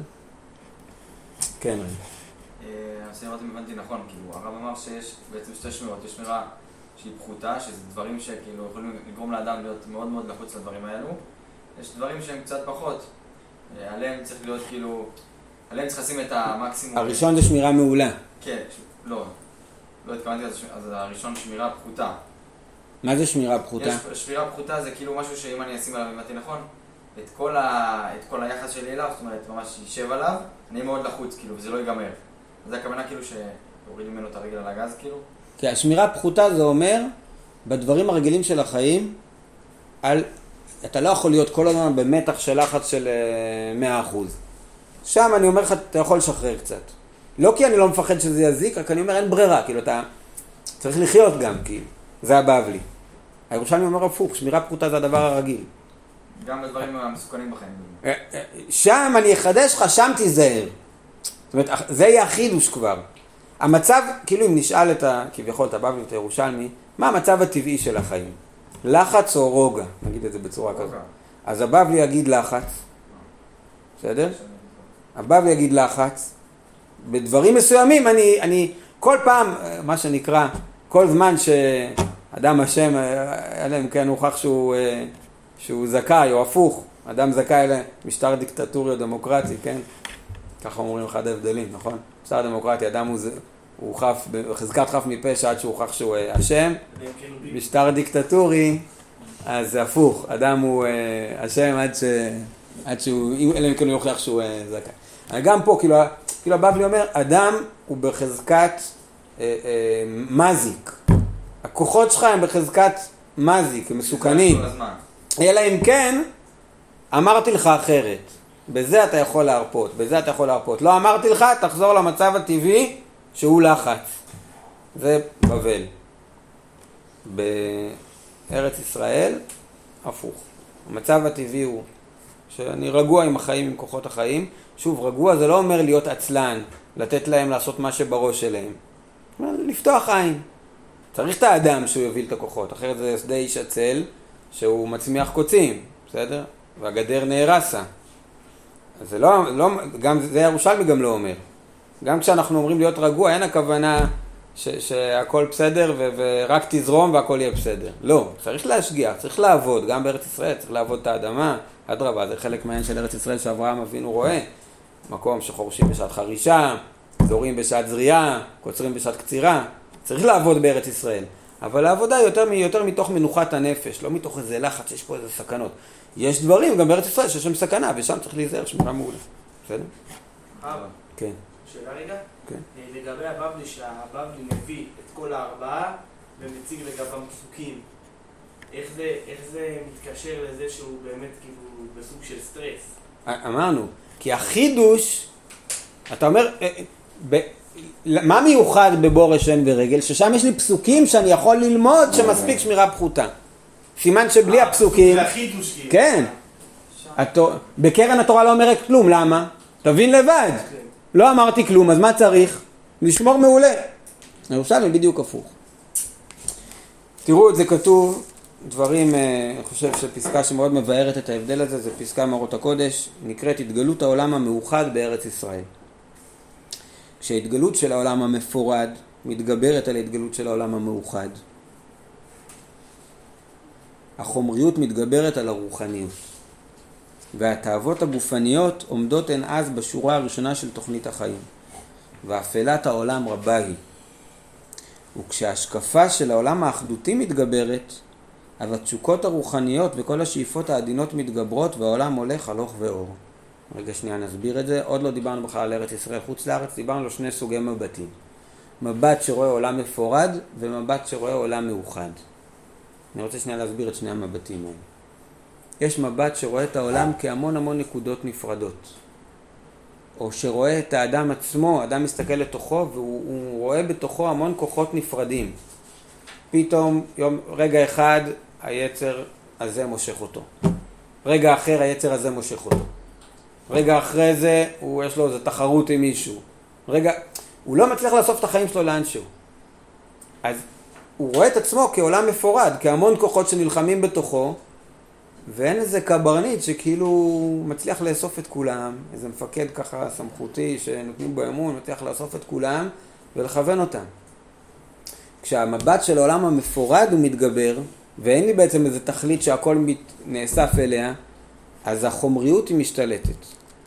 כן, רגע. אם הבנתי נכון, כאילו, הרב אמר שיש בעצם שתי שמירות, יש שמירה שהיא פחותה, שזה דברים שכאילו יכולים לגרום לאדם להיות מאוד מאוד לחוץ לדברים האלו. יש דברים שהם קצת פחות, עליהם צריך להיות כאילו, עליהם צריך לשים את המקסימום. הראשון זה שמירה מעולה. כן, לא התכוונתי, אז הראשון שמירה פחותה. מה זה שמירה פחותה? שמירה פחותה זה כאילו משהו שאם אני אשים עליו, הבנתי נכון, את כל היחס שלי אליו, זאת אומרת, ממש יישב עליו, אני מאוד לחוץ, כאילו, וזה לא ייגמר. זה הכוונה כאילו שהוריד ממנו את הרגל על הגז, כאילו? כי השמירה פחותה זה אומר, בדברים הרגילים של החיים, אתה לא יכול להיות כל הזמן במתח של לחץ של 100%. שם אני אומר לך, אתה יכול לשחרר קצת. לא כי אני לא מפחד שזה יזיק, רק אני אומר, אין ברירה, כאילו, אתה צריך לחיות גם, כאילו. זה הבבלי. הירושלמי אומר הפוך, שמירה פחותה זה הדבר הרגיל. גם בדברים המסוכנים בחיים. שם אני אחדש לך, שם תיזהר. זאת אומרת, זה יהיה החידוש כבר. המצב, כאילו אם נשאל כביכול את הבבלי ואת הירושלמי, מה המצב הטבעי של החיים? לחץ או רוגע? נגיד את זה בצורה כזאת. אז הבבלי יגיד לחץ. בסדר? הבבלי יגיד לחץ. בדברים מסוימים אני כל פעם, מה שנקרא, כל זמן שאדם השם, אלא אם כן הוכח שהוא זכאי או הפוך, אדם זכאי למשטר דיקטטורי או דמוקרטי, כן? ככה אומרים אחד ההבדלים, נכון? משטר דמוקרטי, אדם הוא חף, בחזקת חף מפשע עד שהוא הוכח שהוא אשם. משטר דיקטטורי, אז זה הפוך, אדם הוא אשם עד שהוא, אלא אם כן הוא יוכיח שהוא זכאי. גם פה, כאילו הבבלי אומר, אדם הוא בחזקת מזיק. הכוחות שלך הם בחזקת מזיק, הם מסוכנים. אלא אם כן, אמרתי לך אחרת. בזה אתה יכול להרפות, בזה אתה יכול להרפות. לא אמרתי לך, תחזור למצב הטבעי שהוא לחץ. זה בבל. בארץ ישראל, הפוך. המצב הטבעי הוא שאני רגוע עם החיים, עם כוחות החיים. שוב, רגוע זה לא אומר להיות עצלן, לתת להם לעשות מה שבראש שלהם. לפתוח עין. צריך את האדם שהוא יוביל את הכוחות, אחרת זה שדה איש עצל שהוא מצמיח קוצים, בסדר? והגדר נהרסה. זה לא, גם זה ירושלמי גם לא אומר. גם כשאנחנו אומרים להיות רגוע, אין הכוונה שהכל בסדר ורק תזרום והכל יהיה בסדר. לא, צריך להשגיח, צריך לעבוד, גם בארץ ישראל צריך לעבוד את האדמה. אדרבה, זה חלק מהעניין של ארץ ישראל שאברהם אבינו רואה. מקום שחורשים בשעת חרישה, זורים בשעת זריעה, קוצרים בשעת קצירה. צריך לעבוד בארץ ישראל. אבל העבודה יותר מתוך מנוחת הנפש, לא מתוך איזה לחץ, יש פה איזה סכנות. יש דברים גם בארץ ישראל שיש שם סכנה, ושם צריך להיזהר, שמירה מעולה. בסדר? כן. שאלה רגע? כן. לגבי הבבלי, שהבבלי מביא את כל הארבעה ומציג לגביו פסוקים. איך זה מתקשר לזה שהוא באמת כאילו בסוג של סטרס? אמרנו, כי החידוש, אתה אומר, מה מיוחד בבור ראשון ורגל? ששם יש לי פסוקים שאני יכול ללמוד שמספיק שמירה פחותה. סימן שבלי הפסוקים... זה החידוש כאילו. כן. בקרן התורה לא אומרת כלום, למה? תבין לבד. לא אמרתי כלום, אז מה צריך? לשמור מעולה. ירושלמי בדיוק הפוך. תראו את זה כתוב, דברים, אני חושב שפסקה שמאוד מבארת את ההבדל הזה, זה פסקה מאורות הקודש, נקראת התגלות העולם המאוחד בארץ ישראל. כשההתגלות של העולם המפורד מתגברת על ההתגלות של העולם המאוחד. החומריות מתגברת על הרוחניות. והתאוות הגופניות עומדות הן אז בשורה הראשונה של תוכנית החיים. ואפלת העולם רבה היא. וכשהשקפה של העולם האחדותי מתגברת, אז התשוקות הרוחניות וכל השאיפות העדינות מתגברות והעולם הולך הלוך ואור. רגע שנייה נסביר את זה. עוד לא דיברנו בכלל על ארץ ישראל חוץ לארץ, דיברנו על שני סוגי מבטים. מבט שרואה עולם מפורד ומבט שרואה עולם מאוחד. אני רוצה שנייה להסביר את שני המבטים האלה. יש מבט שרואה את העולם כהמון נקודות נפרדות. או שרואה את האדם עצמו, האדם מסתכל לתוכו והוא רואה בתוכו המון כוחות נפרדים. פתאום רגע אחד היצר הזה מושך אותו. רגע אחר היצר הזה מושך אותו. רגע אחרי זה יש לו איזו תחרות עם מישהו. הוא לא מצליח לאסוף את החיים שלו לאנשהו. אז הוא רואה את עצמו כעולם מפורד, כהמון כוחות שנלחמים בתוכו, ואין איזה קברניט שכאילו מצליח לאסוף את כולם, איזה מפקד ככה סמכותי שנותנים בו אמון, מצליח לאסוף את כולם ולכוון אותם. כשהמבט של העולם המפורד הוא מתגבר, ואין לי בעצם איזה תכלית שהכל נאסף אליה, אז החומריות היא משתלטת.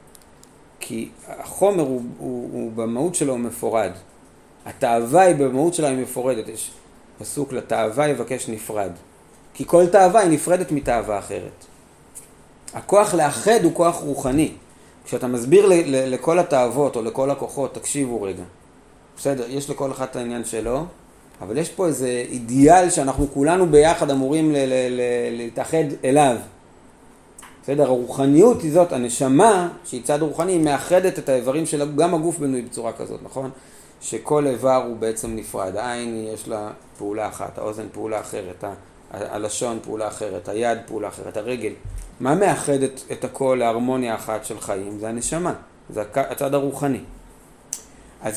כי החומר הוא במהות שלו מפורד. התאווה היא במהות שלה היא מפורדת. יש פסוק לתאווה יבקש נפרד. כי כל תאווה היא נפרדת מתאווה אחרת. הכוח לאחד הוא כוח רוחני. כשאתה מסביר לכל התאוות או לכל הכוחות, תקשיבו רגע. בסדר, יש לכל אחד את העניין שלו, אבל יש פה איזה אידיאל שאנחנו כולנו ביחד אמורים להתאחד אליו. בסדר, הרוחניות היא זאת, הנשמה שהיא צד רוחני, היא מאחדת את האיברים שלה, גם הגוף בנוי בצורה כזאת, נכון? שכל איבר הוא בעצם נפרד. העין יש לה פעולה אחת, האוזן פעולה אחרת, הלשון פעולה אחרת, היד פעולה אחרת, הרגל. מה מאחד את הכל להרמוניה אחת של חיים? זה הנשמה, זה הצד הרוחני. אז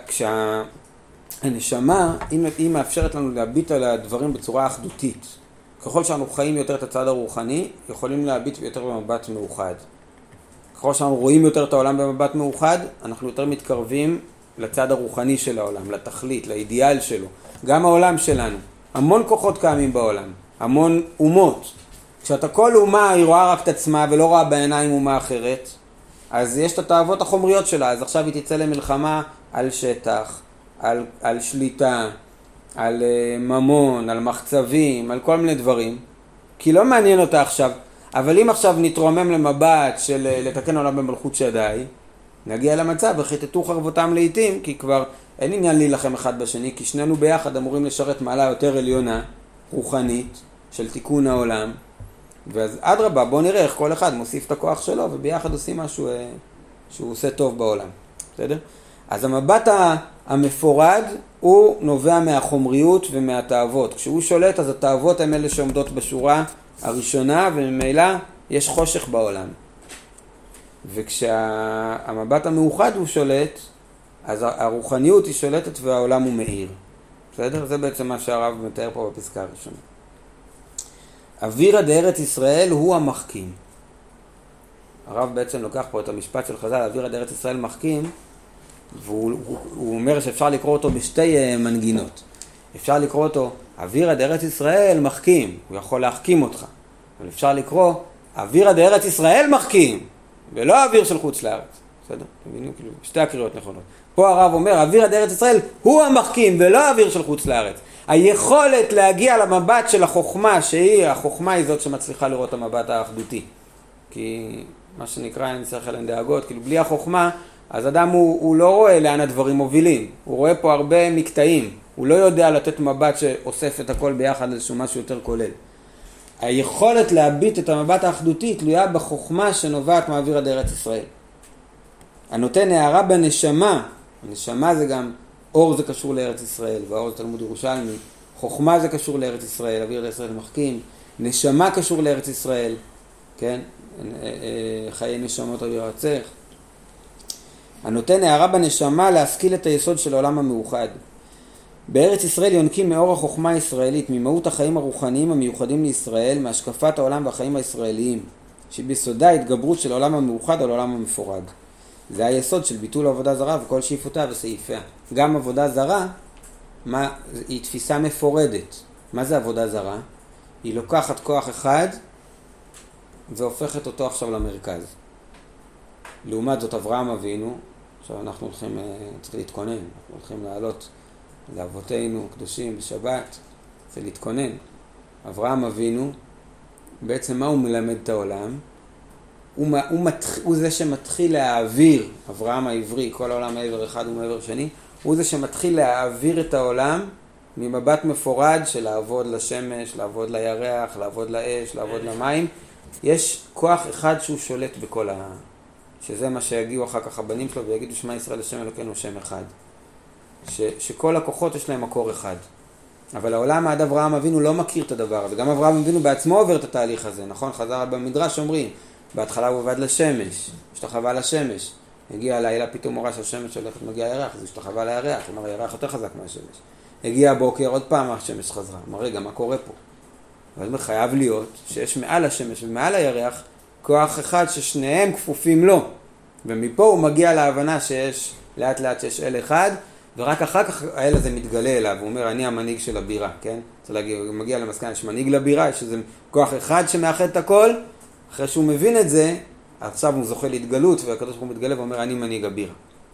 כשהנשמה, היא מאפשרת לנו להביט על הדברים בצורה אחדותית. ככל שאנחנו חיים יותר את הצד הרוחני, יכולים להביט יותר במבט מאוחד. ככל שאנחנו רואים יותר את העולם במבט מאוחד, אנחנו יותר מתקרבים לצד הרוחני של העולם, לתכלית, לאידיאל שלו. גם העולם שלנו. המון כוחות קיימים בעולם, המון אומות. כשאתה כל אומה היא רואה רק את עצמה ולא רואה בעיניים אומה אחרת, אז יש את התאוות החומריות שלה. אז עכשיו היא תצא למלחמה על שטח, על שליטה, על ממון, על מחצבים, על כל מיני דברים. כי לא מעניין אותה עכשיו. אבל אם עכשיו נתרומם למבט של לתקן עולם במלכות שדי, נגיע למצב וחיטטו חרבותם לעתים, כי כבר אין עניין להילחם אחד בשני, כי שנינו ביחד אמורים לשרת מעלה יותר עליונה, רוחנית, של תיקון העולם. ואז עד רבה, בוא נראה איך כל אחד מוסיף את הכוח שלו, וביחד עושים משהו שהוא עושה טוב בעולם. בסדר? אז המבט המפורד הוא נובע מהחומריות ומהתאוות. כשהוא שולט, אז התאוות הן אלה שעומדות בשורה הראשונה, וממילא יש חושך בעולם. וכשהמבט המאוחד הוא שולט, אז הרוחניות היא שולטת והעולם הוא מאיר. בסדר? זה בעצם מה שהרב מתאר פה בפסקה הראשונה. אווירא דארץ ישראל הוא המחכים. הרב בעצם לוקח פה את המשפט של חז"ל, אווירא דארץ ישראל מחכים, והוא אומר שאפשר לקרוא אותו בשתי מנגינות. אפשר לקרוא אותו אווירא דארץ ישראל מחכים, הוא יכול להחכים אותך. אבל אפשר לקרוא אווירא דארץ ישראל מחכים, ולא אוויר של חוץ לארץ. בסדר? מבינים? כאילו, שתי הקריאות נכונות. פה הרב אומר, אווירא דארץ ישראל הוא המחכים ולא אוויר של חוץ לארץ. היכולת להגיע למבט של החוכמה, החוכמה היא זאת שמצליחה לראות את המבט האחדותי. כי מה שנקרא אין שכל אין דאגות, כאילו בלי החוכמה, אז אדם הוא לא רואה לאן הדברים מובילים. הוא רואה פה הרבה מקטעים. הוא לא יודע לתת מבט שאוסף את הכל ביחד לאיזשהו משהו יותר כולל. היכולת להביט את המבט האחדותי תלויה בחוכמה שנובעת מאווירא דארץ ישראל. הנותן הערה בנשמה, הנשמה זה גם, אור זה קשור לארץ ישראל, והאור זה תלמוד ירושלמי, חוכמה זה קשור לארץ ישראל, אווירא דארץ ישראל מחכים, נשמה קשור לארץ ישראל, כן? חיי נשמות אוויר ארצך. הנותן הערה בנשמה להשכיל את היסוד של העולם המאוחד. בארץ ישראל יונקים מאור החוכמה הישראלית, ממהות החיים הרוחניים המיוחדים לישראל, מהשקפת העולם והחיים הישראליים, שביסודה התגברות של העולם המאוחד על העולם המפורד. זה היסוד של ביטול עבודה זרה וכל שאיפותיה וסעיפיה. גם עבודה זרה היא תפיסה מפורדת. מה זה עבודה זרה? היא לוקחת כוח אחד והופכת אותו עכשיו למרכז. לעומת זאת אברהם אבינו, עכשיו אנחנו הולכים, צריך להתכונן, אנחנו הולכים לעלות לאבותינו קדושים בשבת, צריך להתכונן. אברהם אבינו, בעצם מה הוא מלמד את העולם? הוא זה שמתחיל להעביר, אברהם העברי, כל העולם מעבר אחד ומעבר שני, הוא זה שמתחיל להעביר את העולם ממבט מפורד של לעבוד לשמש, לעבוד לירח, לעבוד לאש, לעבוד למים. יש כוח אחד שהוא שולט בכל שזה מה שיגיעו אחר כך הבנים שלו ויגידו שמע ישראל השם אלוקינו שם אחד. שכל הכוחות יש להם מקור אחד. אבל העולם עד אברהם אבינו לא מכיר את הדבר הזה. גם אברהם אבינו בעצמו עובר את התהליך הזה, נכון? חז"ל במדרש אומרים, בהתחלה הוא עבד לשמש, השתחווה לשמש. הגיע הלילה, פתאום הורה שהשמש הולכת, מגיע הירח, אז הוא השתחווה לירח, כלומר הירח יותר חזק מהשמש. הגיע הבוקר, עוד פעם השמש חזרה. אמר, רגע, מה קורה פה? אבל חייב להיות שיש מעל השמש ומעל הירח כוח אחד ששניהם כפופים לו. ומפה הוא מגיע להבנה שיש לאט לאט שיש אל אחד, ורק אחר כך האל הזה מתגלה אליו. הוא אומר, אני המנהיג של הבירה, כן? הוא מגיע למסקנה, יש מנהיג לבירה, יש איזה כוח אחד שמאחד את הכל. אחרי שהוא מבין את זה, עכשיו הוא זוכה להתגלות, והקדוש ברוך הוא מתגלה ואומר, אני מנהיג הבירה.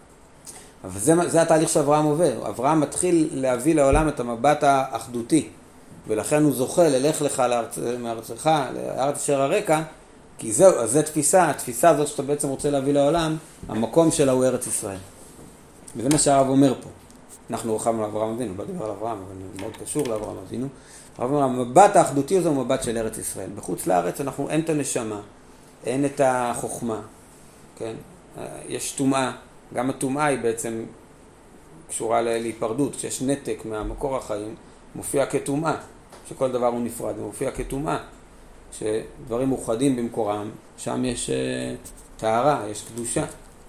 אבל זה התהליך שאברהם עובר. אברהם מתחיל להביא לעולם את המבט האחדותי, ולכן הוא זוכה ללך לך מארצך, לארץ אשר הרקע, כי זהו, אז זה תפיסה, התפיסה הזאת שאתה בעצם רוצה להביא לעולם, המקום שלה הוא ארץ ישראל. וזה מה שהרב אומר פה. אנחנו רחבנו לאברהם אבינו, לא דיבר על אברהם, אבל זה מאוד קשור לאברהם אבינו. הרב אומר, המבט האחדותי הזה הוא מבט של ארץ ישראל. בחוץ לארץ אין את הנשמה, אין את החוכמה, כן? יש טומאה, גם הטומאה היא בעצם קשורה להיפרדות, כשיש נתק מהמקור החיים, מופיע כטומאה, שכל דבר הוא נפרד, מופיע כטומאה, שדברים מאוחדים במקורם, שם יש טהרה, יש קדושה.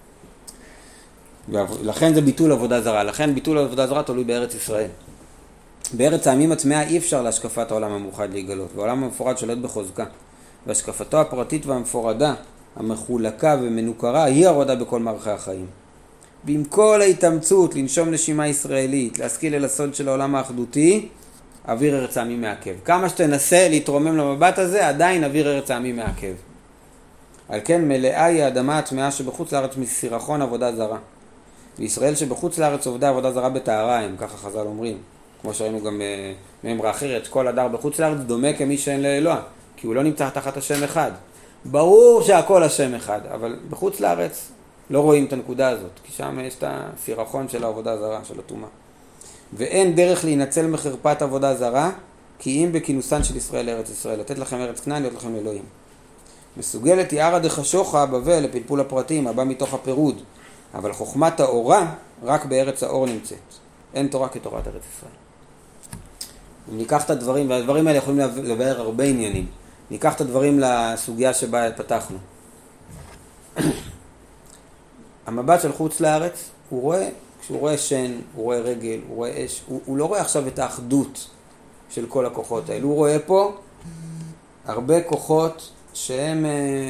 לכן זה ביטול עבודה זרה, לכן ביטול עבודה זרה תלוי בארץ ישראל. בארץ העמים הצמאה אי אפשר להשקפת העולם המאוחד להיגלות, והעולם המפורד שולט בחוזקה. והשקפתו הפרטית והמפורדה, המחולקה ומנוכרה, היא הרודה בכל מערכי החיים. ועם כל ההתאמצות לנשום נשימה ישראלית, להשכיל אל הסוד של העולם האחדותי, אוויר ארץ העמים מעכב. כמה שתנסה להתרומם למבט הזה, עדיין אוויר ארץ העמים מעכב. על כן מלאה היא האדמה הטמאה שבחוץ לארץ מסירחון עבודה זרה. וישראל שבחוץ לארץ עובדה עבודה זרה בטהרה הם, ככה חז"ל אומרים. כמו שראינו גם מאמרה אחרת, כל הדר בחוץ לארץ דומה כמי שאין לאלוה, כי הוא לא נמצא תחת השם אחד. ברור שהכל השם אחד, אבל בחוץ לארץ לא רואים את הנקודה הזאת, כי שם יש את הסירחון של העבודה זרה, של הטומאה. ואין דרך להינצל מחרפת עבודה זרה, כי אם בכינוסן של ישראל לארץ ישראל, לתת לכם ארץ כנען, להיות לכם אלוהים. מסוגלת היא ערא דחשוכה בבל לפלפול הפרטים, הבא מתוך הפירוד, אבל חוכמת האורה רק בארץ האור נמצאת. אין תורה כתורת ארץ ישראל. אם ניקח את הדברים, והדברים האלה יכולים לבאר הרבה עניינים. ניקח את הדברים לסוגיה שבה פתחנו. המבט של חוץ לארץ, הוא רואה, כשהוא רואה שן, הוא רואה רגל, הוא רואה אש, הוא לא רואה עכשיו את האחדות של כל הכוחות האלה. הוא רואה פה הרבה כוחות שהם...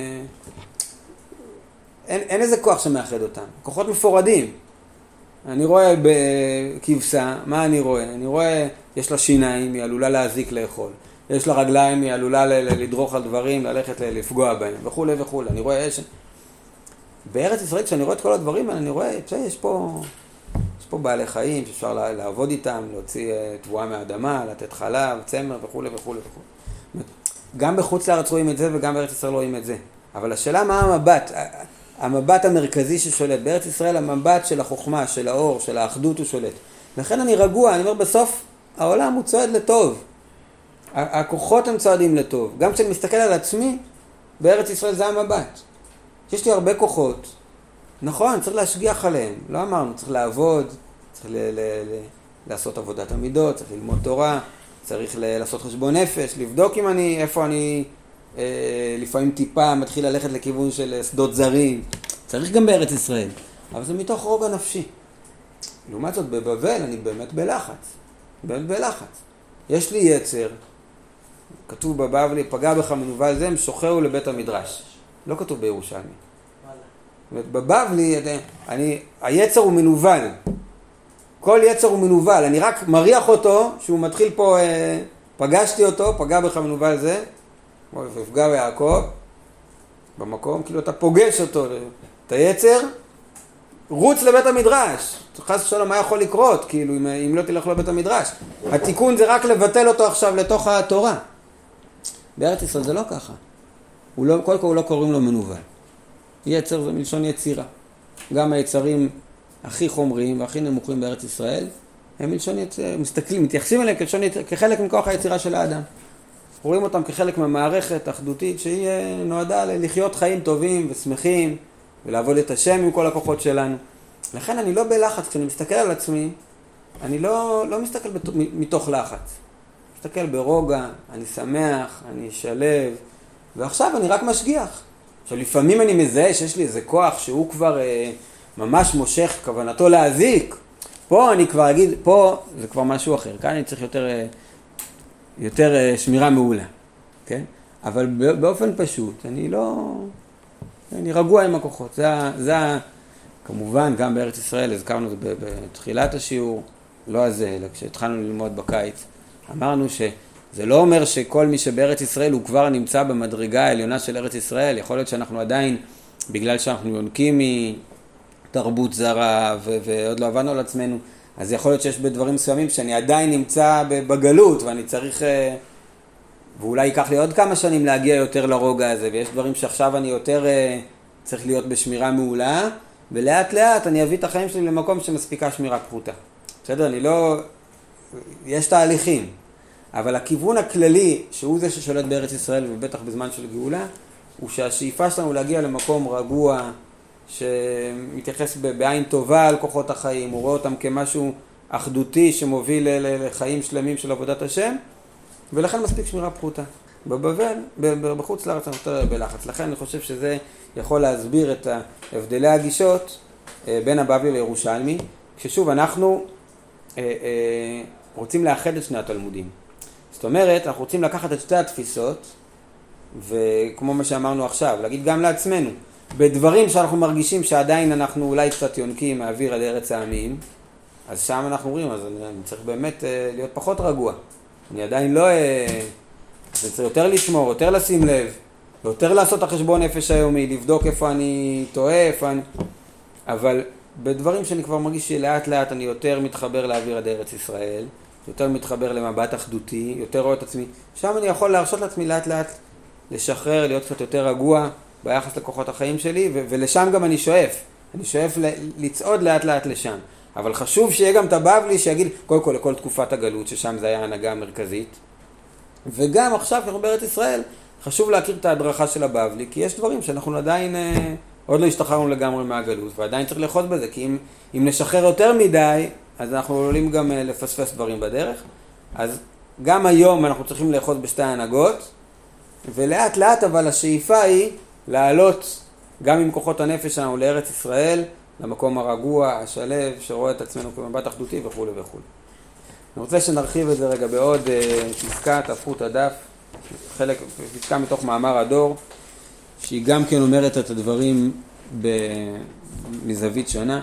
אין איזה כוח שמאחד אותם. כוחות מפורדים. אני רואה בכבשה, מה אני רואה? אני רואה, יש לה שיניים, היא עלולה להזיק לאכול. יש לה רגליים, היא עלולה לדרוך על דברים, ללכת לפגוע בהם, וכו' וכו'. אני רואה אש... בארץ ישראל, כשאני רואה את כל הדברים, אני רואה, יש פה בעלי חיים שאפשר לעבוד איתם, להוציא תבואה מהאדמה, לתת חלב, צמר וכו' וכו' וכו'. גם בחוץ לארץ רואים את זה וגם בארץ ישראל רואים את זה. אבל השאלה מה המבט? המבט המרכזי ששולט. בארץ ישראל המבט של החוכמה, של האור, של האחדות הוא שולט. לכן אני רגוע, אני אומר בסוף, העולם הוא צועד לטוב. הכוחות הם צועדים לטוב. גם כשאני מסתכל על עצמי, בארץ ישראל זה המבט. יש לי הרבה כוחות. נכון, צריך להשגיח עליהם. לא אמרנו, צריך לעבוד, צריך לעשות עבודת המידות, צריך ללמוד תורה, צריך לעשות חשבון נפש, לבדוק איפה אני לפעמים טיפה מתחיל ללכת לכיוון של שדות זרים. צריך גם בארץ ישראל. אבל זה מתוך רוגע נפשי. לעומת זאת, בבבל אני באמת בלחץ. יש לי יצר, כתוב בבבלי, פגע בך מנוול זה, משוחררו לבית המדרש. לא כתוב בירושלמי. בבבלי, היצר הוא מנוול. כל יצר הוא מנוול. אני רק מריח אותו, שהוא מתחיל פה, פגשתי אותו, פגע בך מנוול זה, ופגע ביעקב, במקום, כאילו אתה פוגש אותו, את היצר, רוץ לבית המדרש. חס ושלום, מה יכול לקרות? כאילו, אם לא תלך לבית המדרש. התיקון זה רק לבטל אותו עכשיו לתוך התורה. בארץ ישראל זה לא ככה. קודם כל לא קוראים לו מנוול. יצר זה מלשון יצירה. גם היצרים הכי חומריים והכי נמוכים בארץ ישראל, הם מלשון יצירה, מתייחסים אליהם כחלק מכוח היצירה של האדם. רואים אותם כחלק מהמערכת האחדותית שהיא נועדה לחיות חיים טובים ושמחים ולעבוד את השם עם כל הכוחות שלנו. לכן אני לא בלחץ, כשאני מסתכל על עצמי, אני לא מסתכל מתוך לחץ. מסתכל ברוגע, אני שמח, אני שלב, ועכשיו אני רק משגיח. עכשיו לפעמים אני מזהה שיש לי איזה כוח שהוא כבר ממש מושך כוונתו להזיק. פה אני כבר אגיד, פה זה כבר משהו אחר, כאן אני צריך יותר שמירה מעולה, כן? אבל באופן פשוט, אני רגוע עם הכוחות. זה כמובן, גם בארץ ישראל, הזכרנו את זה בתחילת השיעור, לא הזה, אלא כשהתחלנו ללמוד בקיץ, אמרנו שזה לא אומר שכל מי שבארץ ישראל הוא כבר נמצא במדרגה העליונה של ארץ ישראל. יכול להיות שאנחנו עדיין, בגלל שאנחנו יונקים מתרבות זרה ועוד לא הבנו על עצמנו, אז יכול להיות שיש בדברים מסוימים שאני עדיין נמצא בגלות ואני צריך, ואולי ייקח לי עוד כמה שנים להגיע יותר לרוגע הזה, ויש דברים שעכשיו אני יותר צריך להיות בשמירה מעולה, ולאט לאט אני אביא את החיים שלי למקום שמספיקה שמירה פחותה. בסדר? יש תהליכים, אבל הכיוון הכללי, שהוא זה ששולט בארץ ישראל ובטח בזמן של גאולה, הוא שהשאיפה שלנו להגיע למקום רגוע, שמתייחס בעין טובה על כוחות החיים, הוא רואה אותם כמשהו אחדותי שמוביל לחיים שלמים של עבודת השם, ולכן מספיק שמירה פחותה. בבבל, בחוץ לארץ אנחנו יותר בלחץ. לכן אני חושב שזה יכול להסביר את הבדלי הגישות בין הבבלי לירושלמי, כששוב אנחנו רוצים לאחד את שני התלמודים. זאת אומרת, אנחנו רוצים לקחת את שתי התפיסות, וכמו מה שאמרנו עכשיו, להגיד גם לעצמנו, בדברים שאנחנו מרגישים שעדיין אנחנו אולי קצת יונקים מהאוויר עד ארץ העמים, אז שם אנחנו אומרים, אז אני צריך באמת להיות פחות רגוע. אני עדיין לא... אני צריך יותר לשמור, יותר לשים לב, יותר לעשות את החשבון נפש היומי, לבדוק איפה אני טועה, איפה אני... אבל בדברים שאני כבר מרגיש שלאט לאט אני יותר מתחבר לאוויר עד ארץ ישראל, יותר מתחבר למבט אחדותי, יותר רואה את עצמי, שם אני יכול להרשות לעצמי לאט לאט לשחרר, להיות קצת יותר רגוע ביחס לכוחות החיים שלי, ולשם גם אני שואף. אני שואף לצעוד לאט לאט לשם. אבל חשוב שיהיה גם את הבבלי שיגיד, קודם כל לכל תקופת הגלות, ששם זה היה ההנהגה המרכזית. וגם עכשיו, אנחנו בארץ ישראל, חשוב להכיר את ההדרכה של הבבלי, כי יש דברים שאנחנו עדיין, עוד לא השתחררנו לגמרי מהגלות, ועדיין צריך לאחוז בזה, כי אם נשחרר יותר מדי, אז אנחנו עלולים גם לפספס דברים בדרך. אז גם היום אנחנו צריכים לאחוז בשתי ההנהגות, ולאט לאט אבל השאיפה היא לעלות גם עם כוחות הנפש שלנו לארץ ישראל, למקום הרגוע, השלב, שרואה את עצמנו כמבט אחדותי וכו' וכו'. אני רוצה שנרחיב את זה רגע בעוד פסקה, תהפכו את הדף, פסקה מתוך מאמר הדור, שהיא גם כן אומרת את הדברים מזווית שונה.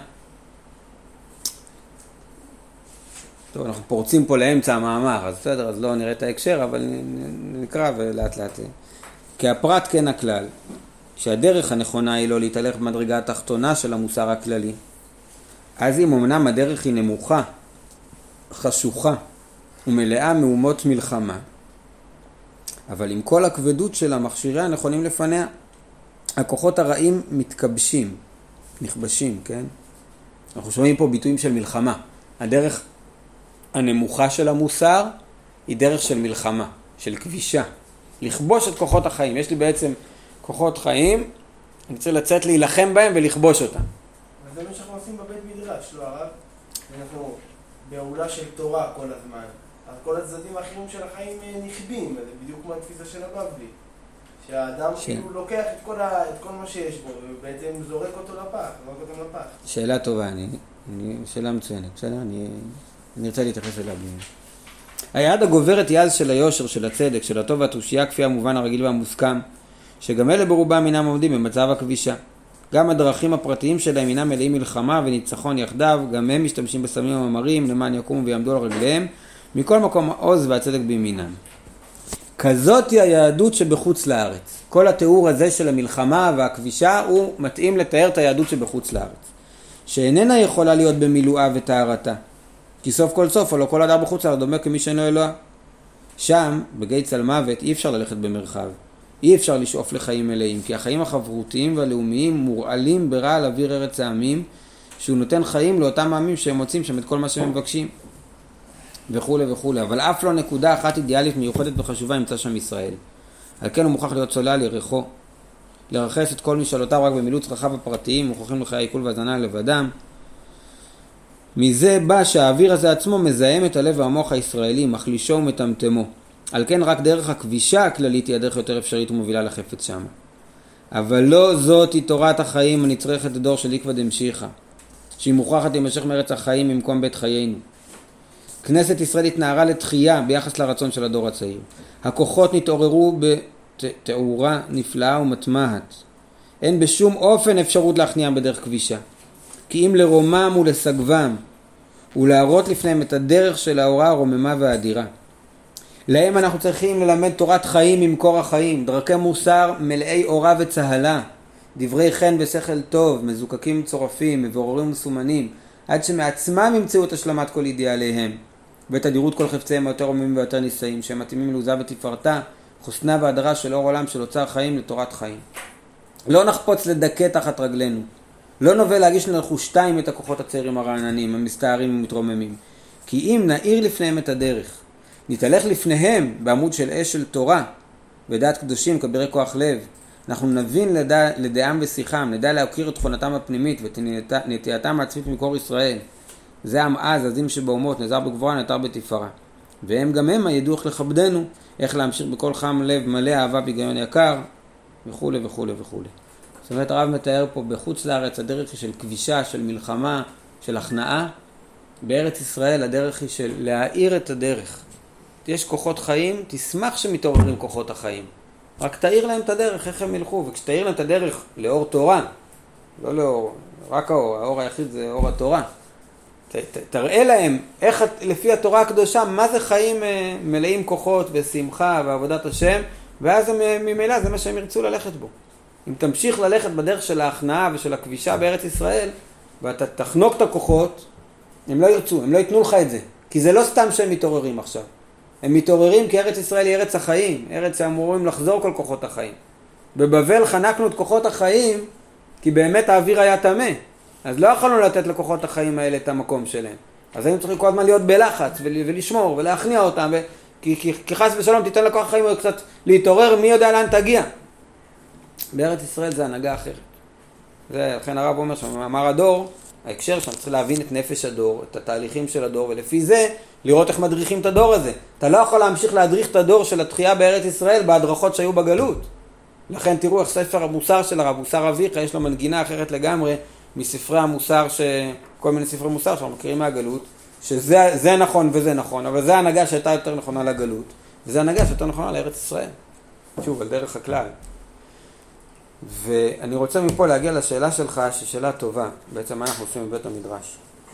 טוב, אנחנו פורצים פה לאמצע המאמר, אז בסדר, אז לא נראה את ההקשר, אבל נקרא ולאט לאט. כי הפרט כן הכלל, שהדרך הנכונה היא לא להתהלך במדרגה התחתונה של המוסר הכללי. אז אם אמנם הדרך היא נמוכה, חשוכה ומלאה מהומות מלחמה, אבל עם כל הכבדות של המכשיריה הנכונים לפניה, הכוחות הרעים מתקבשים, נכבשים, כן? אנחנו שומעים פה ביטויים של מלחמה. הדרך הנמוכה של המוסר היא דרך של מלחמה, של כבישה. לכבוש את כוחות החיים. יש לי בעצם כוחות חיים, אני צריך לצאת להילחם בהם ולכבוש אותם. וזה מה שאנחנו עושים בבית מדרש, לא הרב? אנחנו בעולה של תורה כל הזמן. אז כל הצדדים האחרים של החיים נכבים, זה בדיוק כמו התפיסה של הבבלי. שהאדם כאילו לוקח את כל מה שיש בו, ובעצם זורק אותו לפח, שאלה טובה, שאלה מצוינת, בסדר? אני רוצה להתייחס אליו. היעד הגוברת היא אז של היושר, של הצדק, של הטוב והתושייה, כפי המובן הרגיל והמוסכם, שגם אלה ברובם אינם עומדים במצב הכבישה. גם הדרכים הפרטיים שלהם אינם מלאים מלחמה וניצחון יחדיו, גם הם משתמשים בסמים הממרים למען יקומו ויעמדו על רגליהם, מכל מקום העוז והצדק בימינם. כזאת היא היהדות שבחוץ לארץ. כל התיאור הזה של המלחמה והכבישה הוא מתאים לתאר את היהדות שבחוץ לארץ, שאיננה יכולה להיות במילואה וטהרתה, כי סוף כל סוף, הלא כל אדם בחוץ לארץ דומה כמי שאינו אלוה. שם, בגיא צל מוות, אי אפשר ללכת במרחב, אי אפשר לשאוף לחיים מלאים, כי החיים החברותיים והלאומיים מורעלים ברע על אוויר ארץ העמים, שהוא נותן חיים לאותם העמים שהם מוצאים שם את כל מה שהם מבקשים, וכו' וכו'. אבל אף לא נקודה אחת אידיאלית מיוחדת וחשובה ימצא שם ישראל. על כן הוא מוכרח להיות צולל ירחו, לרחס את כל משאלותיו רק במילוי צרכיו הפרטיים, מוכרחים לחיי העיכול והזנה לבדם. מזה בא שהאוויר הזה עצמו מזהם את הלב והמוח הישראלי, מחלישו ומטמטמו. על כן רק דרך הכבישה הכללית היא הדרך יותר אפשרית ומובילה לחפץ שם. אבל לא זאת היא תורת החיים הנצרכת לדור של עקבא דמשיחא, שהיא מוכרחת להימשך מארץ החיים ממקום בית חיינו. כנסת ישראל התנערה לתחייה ביחס לרצון של הדור הצעיר. הכוחות נתעוררו בתאורה נפלאה ומתמהת. אין בשום אופן אפשרות להכניעם בדרך כבישה. כי אם לרומם ולסגבם ולהראות לפניהם את הדרך של ההוראה הרוממה והאדירה. להם אנחנו צריכים ללמד תורת חיים ממקור החיים, דרכי מוסר מלאי אורה וצהלה, דברי חן ושכל טוב, מזוקקים מצורפים, מבוררים ומסומנים, עד שמעצמם ימצאו את השלמת כל אידיאליהם, בתדירות כל חפציהם היותר רוממים ויותר נישאים, שהם מתאימים לעוזה ותפארתה, חוסנה והדרה של אור עולם של אוצר חיים לתורת חיים. לא נחפוץ לדכא תחת רגלינו, לא נובע להגיש לנחושתיים את הכוחות הצעירים הרעננים, המסתערים ומתרוממים, כי אם נאיר לפניהם את הדרך, נתהלך לפניהם בעמוד של אש של תורה, ודעת קדושים כבירי כוח לב, אנחנו נבין לדעם ושיחם, נדע להכיר את תכונתם הפנימית ונטייתם העצמית מקור ישראל. זה עם עז, עזים שבאומות, נזר בגבורה, נתר בתפארה. והם גם הם ידעו איך לכבדנו, איך להמשיך בכל חם לב מלא אהבה והיגיון יקר, וכו' וכו' וכו'. זאת אומרת, הרב מתאר פה בחוץ לארץ, הדרך היא של כבישה, של מלחמה, של הכנעה. בארץ ישראל הדרך היא של להאיר את הדרך. יש כוחות חיים, תשמח שמתעוררים כוחות החיים. רק תאיר להם את הדרך, איך הם ילכו. וכשתאיר להם את הדרך לאור תורה, לא לאור, רק האור היחיד זה אור התורה. תראה להם איך לפי התורה הקדושה, מה זה חיים מלאים כוחות ושמחה ועבודת השם, ואז ממילא זה מה שהם ירצו ללכת בו. אם תמשיך ללכת בדרך של ההכנעה ושל הכבישה בארץ ישראל, ואתה תחנוק את הכוחות, הם לא ירצו, הם לא ייתנו לך את זה. כי זה לא סתם שהם מתעוררים עכשיו. הם מתעוררים כי ארץ ישראל היא ארץ החיים, ארץ שאמורים לחזור כל כוחות החיים. בבבל חנקנו את כוחות החיים, כי באמת האוויר היה טמא. אז לא יכולנו לתת לכוחות החיים האלה את המקום שלהם. אז היינו צריכים כל הזמן להיות בלחץ ולשמור ולהכניע אותם, כי חס ושלום תיתן לכוח החיים קצת להתעורר, מי יודע לאן תגיע. בארץ ישראל זה הנהגה אחרת. לכן הרב אומר שאמר הדור, ההקשר שם צריך להבין את נפש הדור, את התהליכים של הדור, ולפי זה לראות איך מדריכים את הדור הזה. אתה לא יכול להמשיך להדריך את הדור של התחייה בארץ ישראל בהדרכות שהיו בגלות. לכן תראו איך ספר המוסר של הרב, מוסר אביך, יש לו מנגינה אחרת לגמרי מספרי המוסר, כל מיני ספרי מוסר שאנחנו מכירים מהגלות, שזה נכון וזה נכון, אבל זה ההנהגה שהייתה יותר נכונה לגלות, וזה ההנהגה שהייתה נכונה לארץ ישראל. שוב, על דרך הכלל. ואני רוצה מפה להגיע לשאלה שלך, ששאלה טובה, בעצם מה אנחנו עושים בבית המדרש.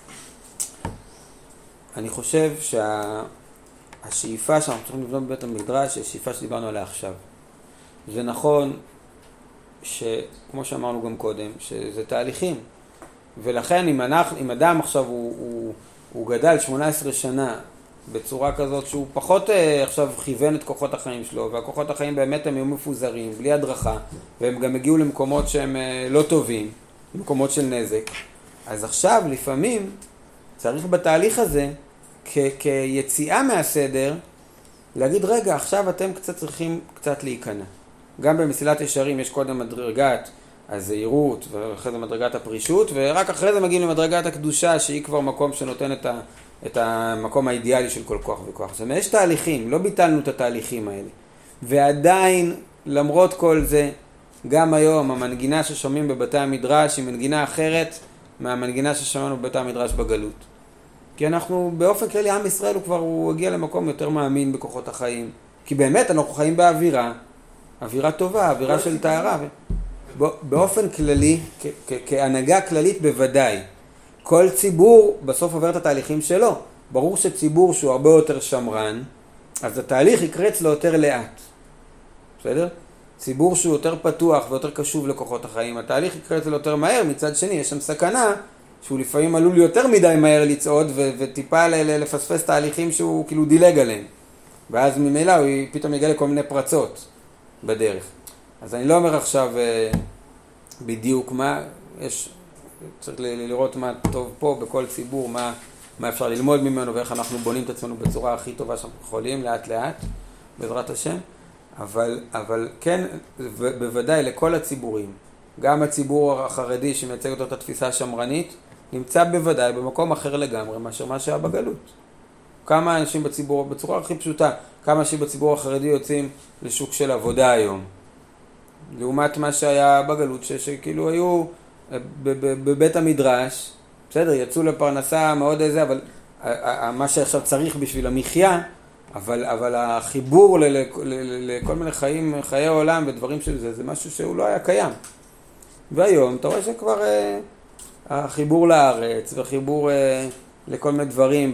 אני חושב שהשאיפה שאנחנו צריכים לבנות בבית המדרש, היא שאיפה שדיברנו עליה עכשיו. זה נכון שכמו שאמרנו גם קודם, שזה תהליכים. ולכן אם אדם עכשיו הוא גדל 18 שנה בצורה כזאת שהוא פחות עכשיו כיוון את כוחות החיים שלו, והכוחות החיים באמת הם יהיו מפוזרים, בלי הדרכה, והם גם הגיעו למקומות שהם לא טובים, למקומות של נזק. אז עכשיו לפעמים צריך בתהליך הזה, כיציאה מהסדר, להגיד רגע, עכשיו אתם קצת צריכים קצת להיכנע. גם במסילת ישרים יש קודם מדרגת הזהירות, ואחרי זה מדרגת הפרישות, ורק אחרי זה מגיעים למדרגת הקדושה, שהיא כבר מקום שנותן את המקום האידיאלי של כל כוח וכוח. זאת אומרת, יש תהליכים, לא ביטלנו את התהליכים האלה. ועדיין, למרות כל זה, גם היום המנגינה ששומעים בבתי המדרש היא מנגינה אחרת מהמנגינה ששמענו בבתי המדרש בגלות. כי אנחנו, באופן כללי, עם ישראל הוא הגיע למקום יותר מאמין בכוחות החיים. כי באמת אנחנו חיים באווירה, אווירה טובה, אווירה של טהרה. באופן כללי, כהנהגה כללית בוודאי. כל ציבור בסוף עובר את התהליכים שלו. ברור שציבור שהוא הרבה יותר שמרן, אז התהליך יקרץ לו יותר לאט. בסדר? ציבור שהוא יותר פתוח ויותר קשוב לכוחות החיים, התהליך יקרה אצלו יותר מהר. מצד שני, יש שם סכנה שהוא לפעמים עלול יותר מדי מהר לצעוד וטיפה לפספס תהליכים שהוא כאילו דילג עליהם. ואז ממילא הוא פתאום יגלה כל מיני פרצות בדרך. אז אני לא אומר עכשיו בדיוק מה, צריך לראות מה טוב פה בכל ציבור, מה אפשר ללמוד ממנו ואיך אנחנו בונים את עצמנו בצורה הכי טובה שאנחנו יכולים, לאט לאט, בעזרת השם. אבל כן, בוודאי לכל הציבורים, גם הציבור החרדי שמייצג אותו את התפיסה השמרנית, נמצא בוודאי במקום אחר לגמרי מאשר מה שהיה בגלות. כמה אנשים בציבור, בצורה הכי פשוטה, כמה אנשים בציבור החרדי יוצאים לשוק של עבודה היום, לעומת מה שהיה בגלות, שכאילו היו בבית המדרש, בסדר, יצאו לפרנסה מאוד איזה, אבל מה שעכשיו צריך בשביל המחיה, אבל החיבור לכל מיני חיים, חיי העולם ודברים של זה, זה משהו שהוא לא היה קיים. והיום אתה רואה שכבר החיבור לארץ וחיבור לכל מיני דברים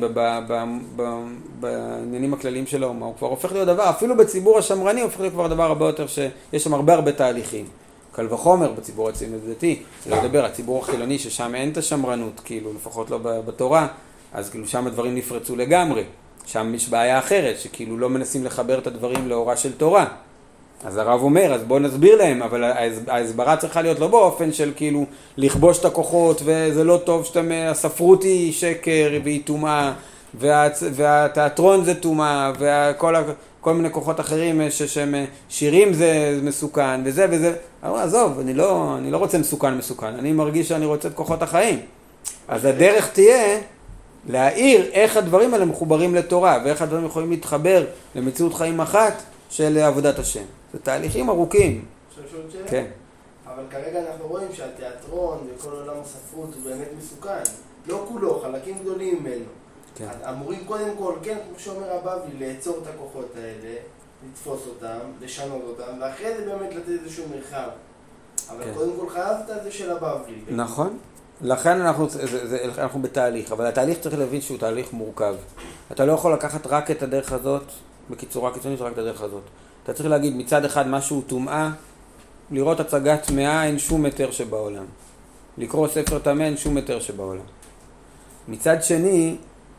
בעניינים הכלליים של האומה, הוא כבר הופך להיות דבר, אפילו בציבור השמרני הופך להיות כבר דבר הרבה יותר שיש שם הרבה תהליכים. קל וחומר בציבור הציוני-דתי, לא לדבר, הציבור החילוני ששם אין את השמרנות, כאילו לפחות לא בתורה, אז כאילו שם הדברים נפרצו לגמרי. שם יש בעיה אחרת, שכאילו לא מנסים לחבר את הדברים לאורה של תורה. אז הרב אומר, אז בואו נסביר להם, אבל ההסברה צריכה להיות לא באופן של כאילו לכבוש את הכוחות, וזה לא טוב הספרות היא שקר והיא טומאה, והתיאטרון זה טומאה, וכל מיני כוחות אחרים שהם שירים זה מסוכן, וזה. אבל עזוב, אני לא רוצה מסוכן, אני מרגיש שאני רוצה את כוחות החיים. אז הדרך תהיה להעיר איך הדברים האלה מחוברים לתורה, ואיך הדברים יכולים להתחבר למציאות חיים אחת של עבודת השם. זה תהליכים ארוכים. כן. אבל כרגע אנחנו רואים שהתיאטרון וכל עולם הספרות הוא באמת מסוכן. לא כולו, חלקים גדולים ממנו. כן. אמורים קודם כל, כן, כמו שאומר הבבלי, לעצור את הכוחות האלה, לתפוס אותם, לשנות אותם, ואחרי זה באמת לתת איזשהו מרחב. אבל כן. קודם כל חייבת את זה של הבבלי. נכון. לכן אנחנו בתהליך, אבל התהליך צריך להבין שהוא תהליך מורכב. אתה לא יכול לקחת רק את הדרך הזאת, בקיצורה קיצונית רק את הדרך הזאת. אתה צריך להגיד מצד אחד משהו טומאה, לראות הצגת טמאה אין שום היתר שבעולם. לקרוא ספר טמא אין שום היתר שבעולם. מצד שני,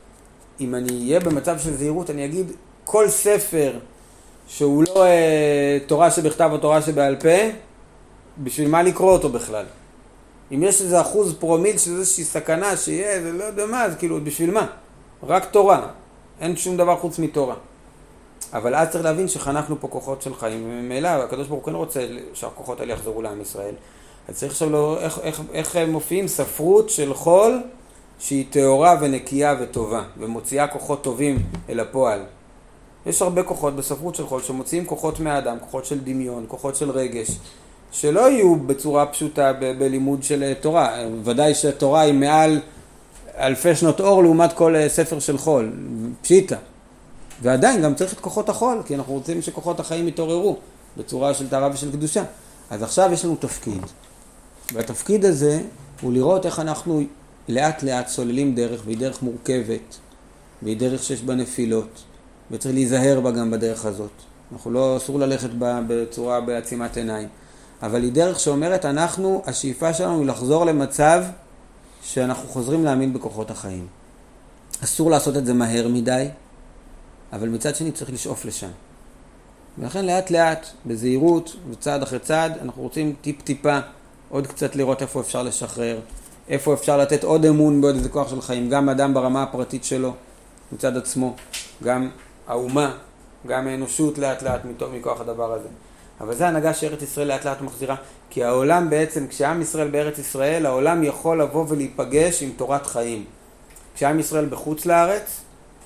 אם אני אהיה במצב של זהירות, אני אגיד כל ספר שהוא לא תורה שבכתב או תורה שבעל פה, בשביל מה לקרוא אותו בכלל? אם יש איזה אחוז פרומיל של איזושהי סכנה שיהיה, זה לא יודע מה, אז כאילו בשביל מה? רק תורה. אין שום דבר חוץ מתורה. אבל אז צריך להבין שחנכנו פה כוחות של חיים, וממילא הקדוש ברוך הוא כן רוצה שהכוחות האלה יחזרו לעם ישראל. אז צריך עכשיו לו איך מופיעים ספרות של חול שהיא טהורה ונקייה וטובה, ומוציאה כוחות טובים אל הפועל. יש הרבה כוחות בספרות של חול שמוציאים כוחות מהאדם, כוחות של דמיון, כוחות של רגש, שלא יהיו בצורה פשוטה בלימוד של תורה. ודאי שתורה היא מעל אלפי שנות אור לעומת כל ספר של חול, פשיטה. ועדיין גם צריך את כוחות החול, כי אנחנו רוצים שכוחות החיים יתעוררו בצורה של טהרה ושל קדושה. אז עכשיו יש לנו תפקיד. והתפקיד הזה הוא לראות איך אנחנו לאט לאט סוללים דרך, והיא דרך מורכבת, והיא דרך שיש בה נפילות, וצריך להיזהר בה גם בדרך הזאת. אנחנו לא אסור ללכת בה בצורה בעצימת עיניים. אבל היא דרך שאומרת, השאיפה שלנו היא לחזור למצב שאנחנו חוזרים להאמין בכוחות החיים. אסור לעשות את זה מהר מדי, אבל מצד שני צריך לשאוף לשם. ולכן לאט לאט, בזהירות וצעד אחרי צעד, אנחנו רוצים טיפה עוד קצת לראות איפה אפשר לשחרר, איפה אפשר לתת עוד אמון בעוד איזה כוח של חיים, גם אדם ברמה הפרטית שלו, מצד עצמו, גם האומה, גם האנושות לאט לאט מכוח הדבר הזה. אבל זה ההנהגה שארץ ישראל לאט לאט מחזירה, כי העולם בעצם, כשעם ישראל בארץ ישראל, העולם יכול לבוא ולהיפגש עם תורת חיים. כשעם ישראל בחוץ לארץ,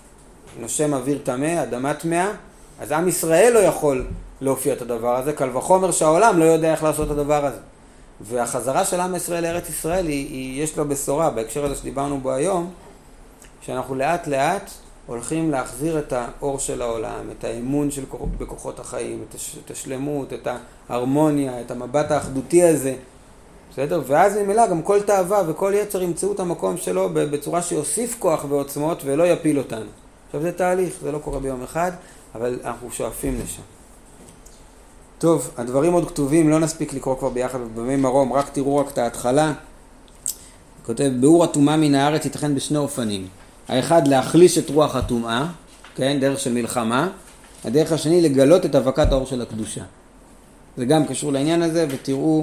נושם אוויר טמא, אדמה טמאה, אז עם ישראל לא יכול להופיע את הדבר הזה, קל וחומר שהעולם לא יודע איך לעשות את הדבר הזה. והחזרה של עם ישראל לארץ ישראל, יש לו בשורה, בהקשר הזה שדיברנו בו היום, שאנחנו לאט לאט הולכים להחזיר את האור של העולם, את האמון בכוחות החיים, את השלמות, את ההרמוניה, את המבט האחדותי הזה. בסדר? ואז ממילא גם כל תאווה וכל יצר ימצאו את המקום שלו בצורה שיוסיף כוח ועוצמות ולא יפיל אותנו. עכשיו זה תהליך, זה לא קורה ביום אחד, אבל אנחנו שואפים לשם. טוב, הדברים עוד כתובים, לא נספיק לקרוא כבר ביחד בבמי מרום, רק תראו רק את ההתחלה. כותב, ביאור הטומאה מן הארץ ייתכן בשני אופנים. האחד, להחליש את רוח הטומאה, כן, דרך של מלחמה. הדרך השני, לגלות את אבקת האור של הקדושה. זה גם קשור לעניין הזה, ותראו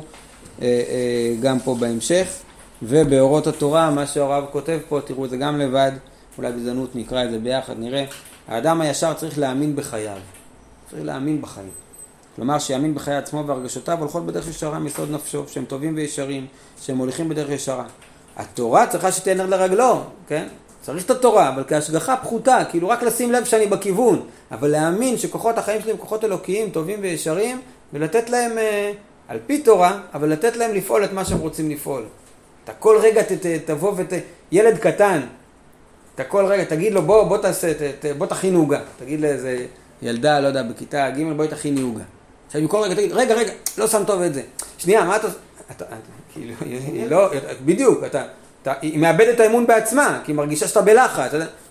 גם פה בהמשך. ובאורות התורה, מה שהרב כותב פה, תראו את זה גם לבד, אולי בזדמנות נקרא את זה ביחד, נראה. האדם הישר צריך להאמין בחייו. צריך להאמין בחיים. כלומר, שיאמין בחיי עצמו והרגשותיו הולכות בדרך ישרה מיסוד נפשו, שהם טובים וישרים, שהם הולכים בדרך ישרה. התורה צריכה שתהיה נר לרגלו, כן? צריך את התורה, אבל כהשגחה פחותה, כאילו רק לשים לב שאני בכיוון, אבל להאמין שכוחות החיים שלי הם כוחות אלוקיים, טובים וישרים, ולתת להם על פי תורה, אבל לתת להם לפעול את מה שהם רוצים לפעול. אתה כל רגע תבוא ילד קטן, אתה כל רגע תגיד לו בוא תעשה, בוא תכין עוגה, תגיד לאיזה ילדה, לא יודע, בכיתה ג' בואי תכין עוגה. עכשיו מכל רגע תגיד, רגע, לא שם טוב את זה. שנייה, מה אתה כאילו, היא לא, בדיוק, היא מאבדת את האמון בעצמה, כי היא מרגישה שאתה בלחץ.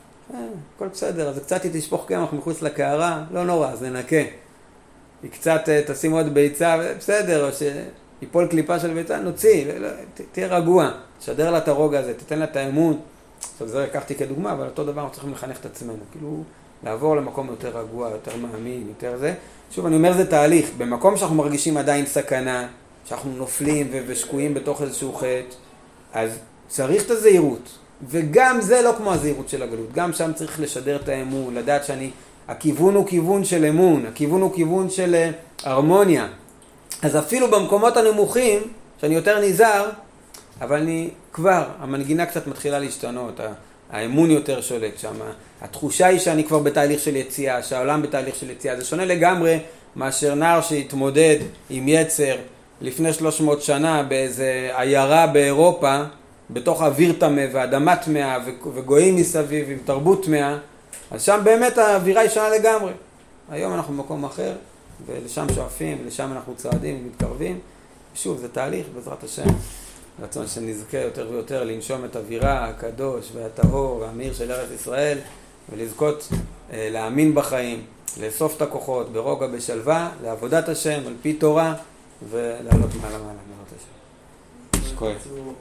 הכל בסדר, אז קצת היא תשפוך קמח מחוץ לקערה, לא נורא, אז ננקה. היא קצת תשים עוד ביצה, בסדר, או שיפול קליפה של ביצה, נוציא, תהיה רגוע, שדר לה את הרוגע הזה, תתן לה את האמון. עכשיו זה לקחתי כדוגמה, אבל אותו דבר אנחנו צריכים לחנך את עצמנו, כאילו לעבור למקום יותר רגוע, יותר מאמין, יותר זה. שוב, אני אומר זה תהליך, במקום שאנחנו מרגישים עדיין סכנה, שאנחנו נופלים ושקועים בתוך איזשהו חטא, אז צריך את הזהירות. וגם זה לא כמו הזהירות של הגלות, גם שם צריך לשדר את האמון, לדעת הכיוון הוא כיוון של אמון, הכיוון הוא כיוון של הרמוניה. אז אפילו במקומות הנמוכים, שאני יותר נזהר, אבל המנגינה קצת מתחילה להשתנות, האמון יותר שולט שם, התחושה היא שאני כבר בתהליך של יציאה, שהעולם בתהליך של יציאה, זה שונה לגמרי מאשר נער שהתמודד עם יצר לפני 300 שנה באיזה עיירה באירופה, בתוך אוויר טמא ואדמה טמאה וגויים מסביב עם תרבות טמאה, אז שם באמת האווירה היא שונה לגמרי. היום אנחנו במקום אחר, ולשם שואפים, ולשם אנחנו צועדים ומתקרבים. שוב, זה תהליך, בעזרת השם. רצון שנזכה יותר ויותר לנשום את אווירה הקדוש והטהור והמאיר של ארץ ישראל, ולזכות להאמין בחיים, לאסוף את הכוחות ברוגע בשלווה, לעבודת השם, על פי תורה, ולעלות מעלה מעלות השם. שקוי.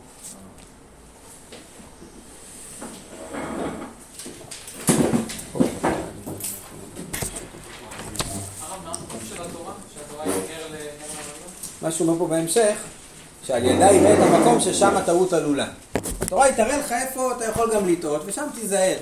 מה שהוא אומר פה בהמשך, שעל ידה יראה את המקום ששם הטעות עלולה. התורה יתראה לך איפה אתה יכול גם לטעות, ושם תיזהר.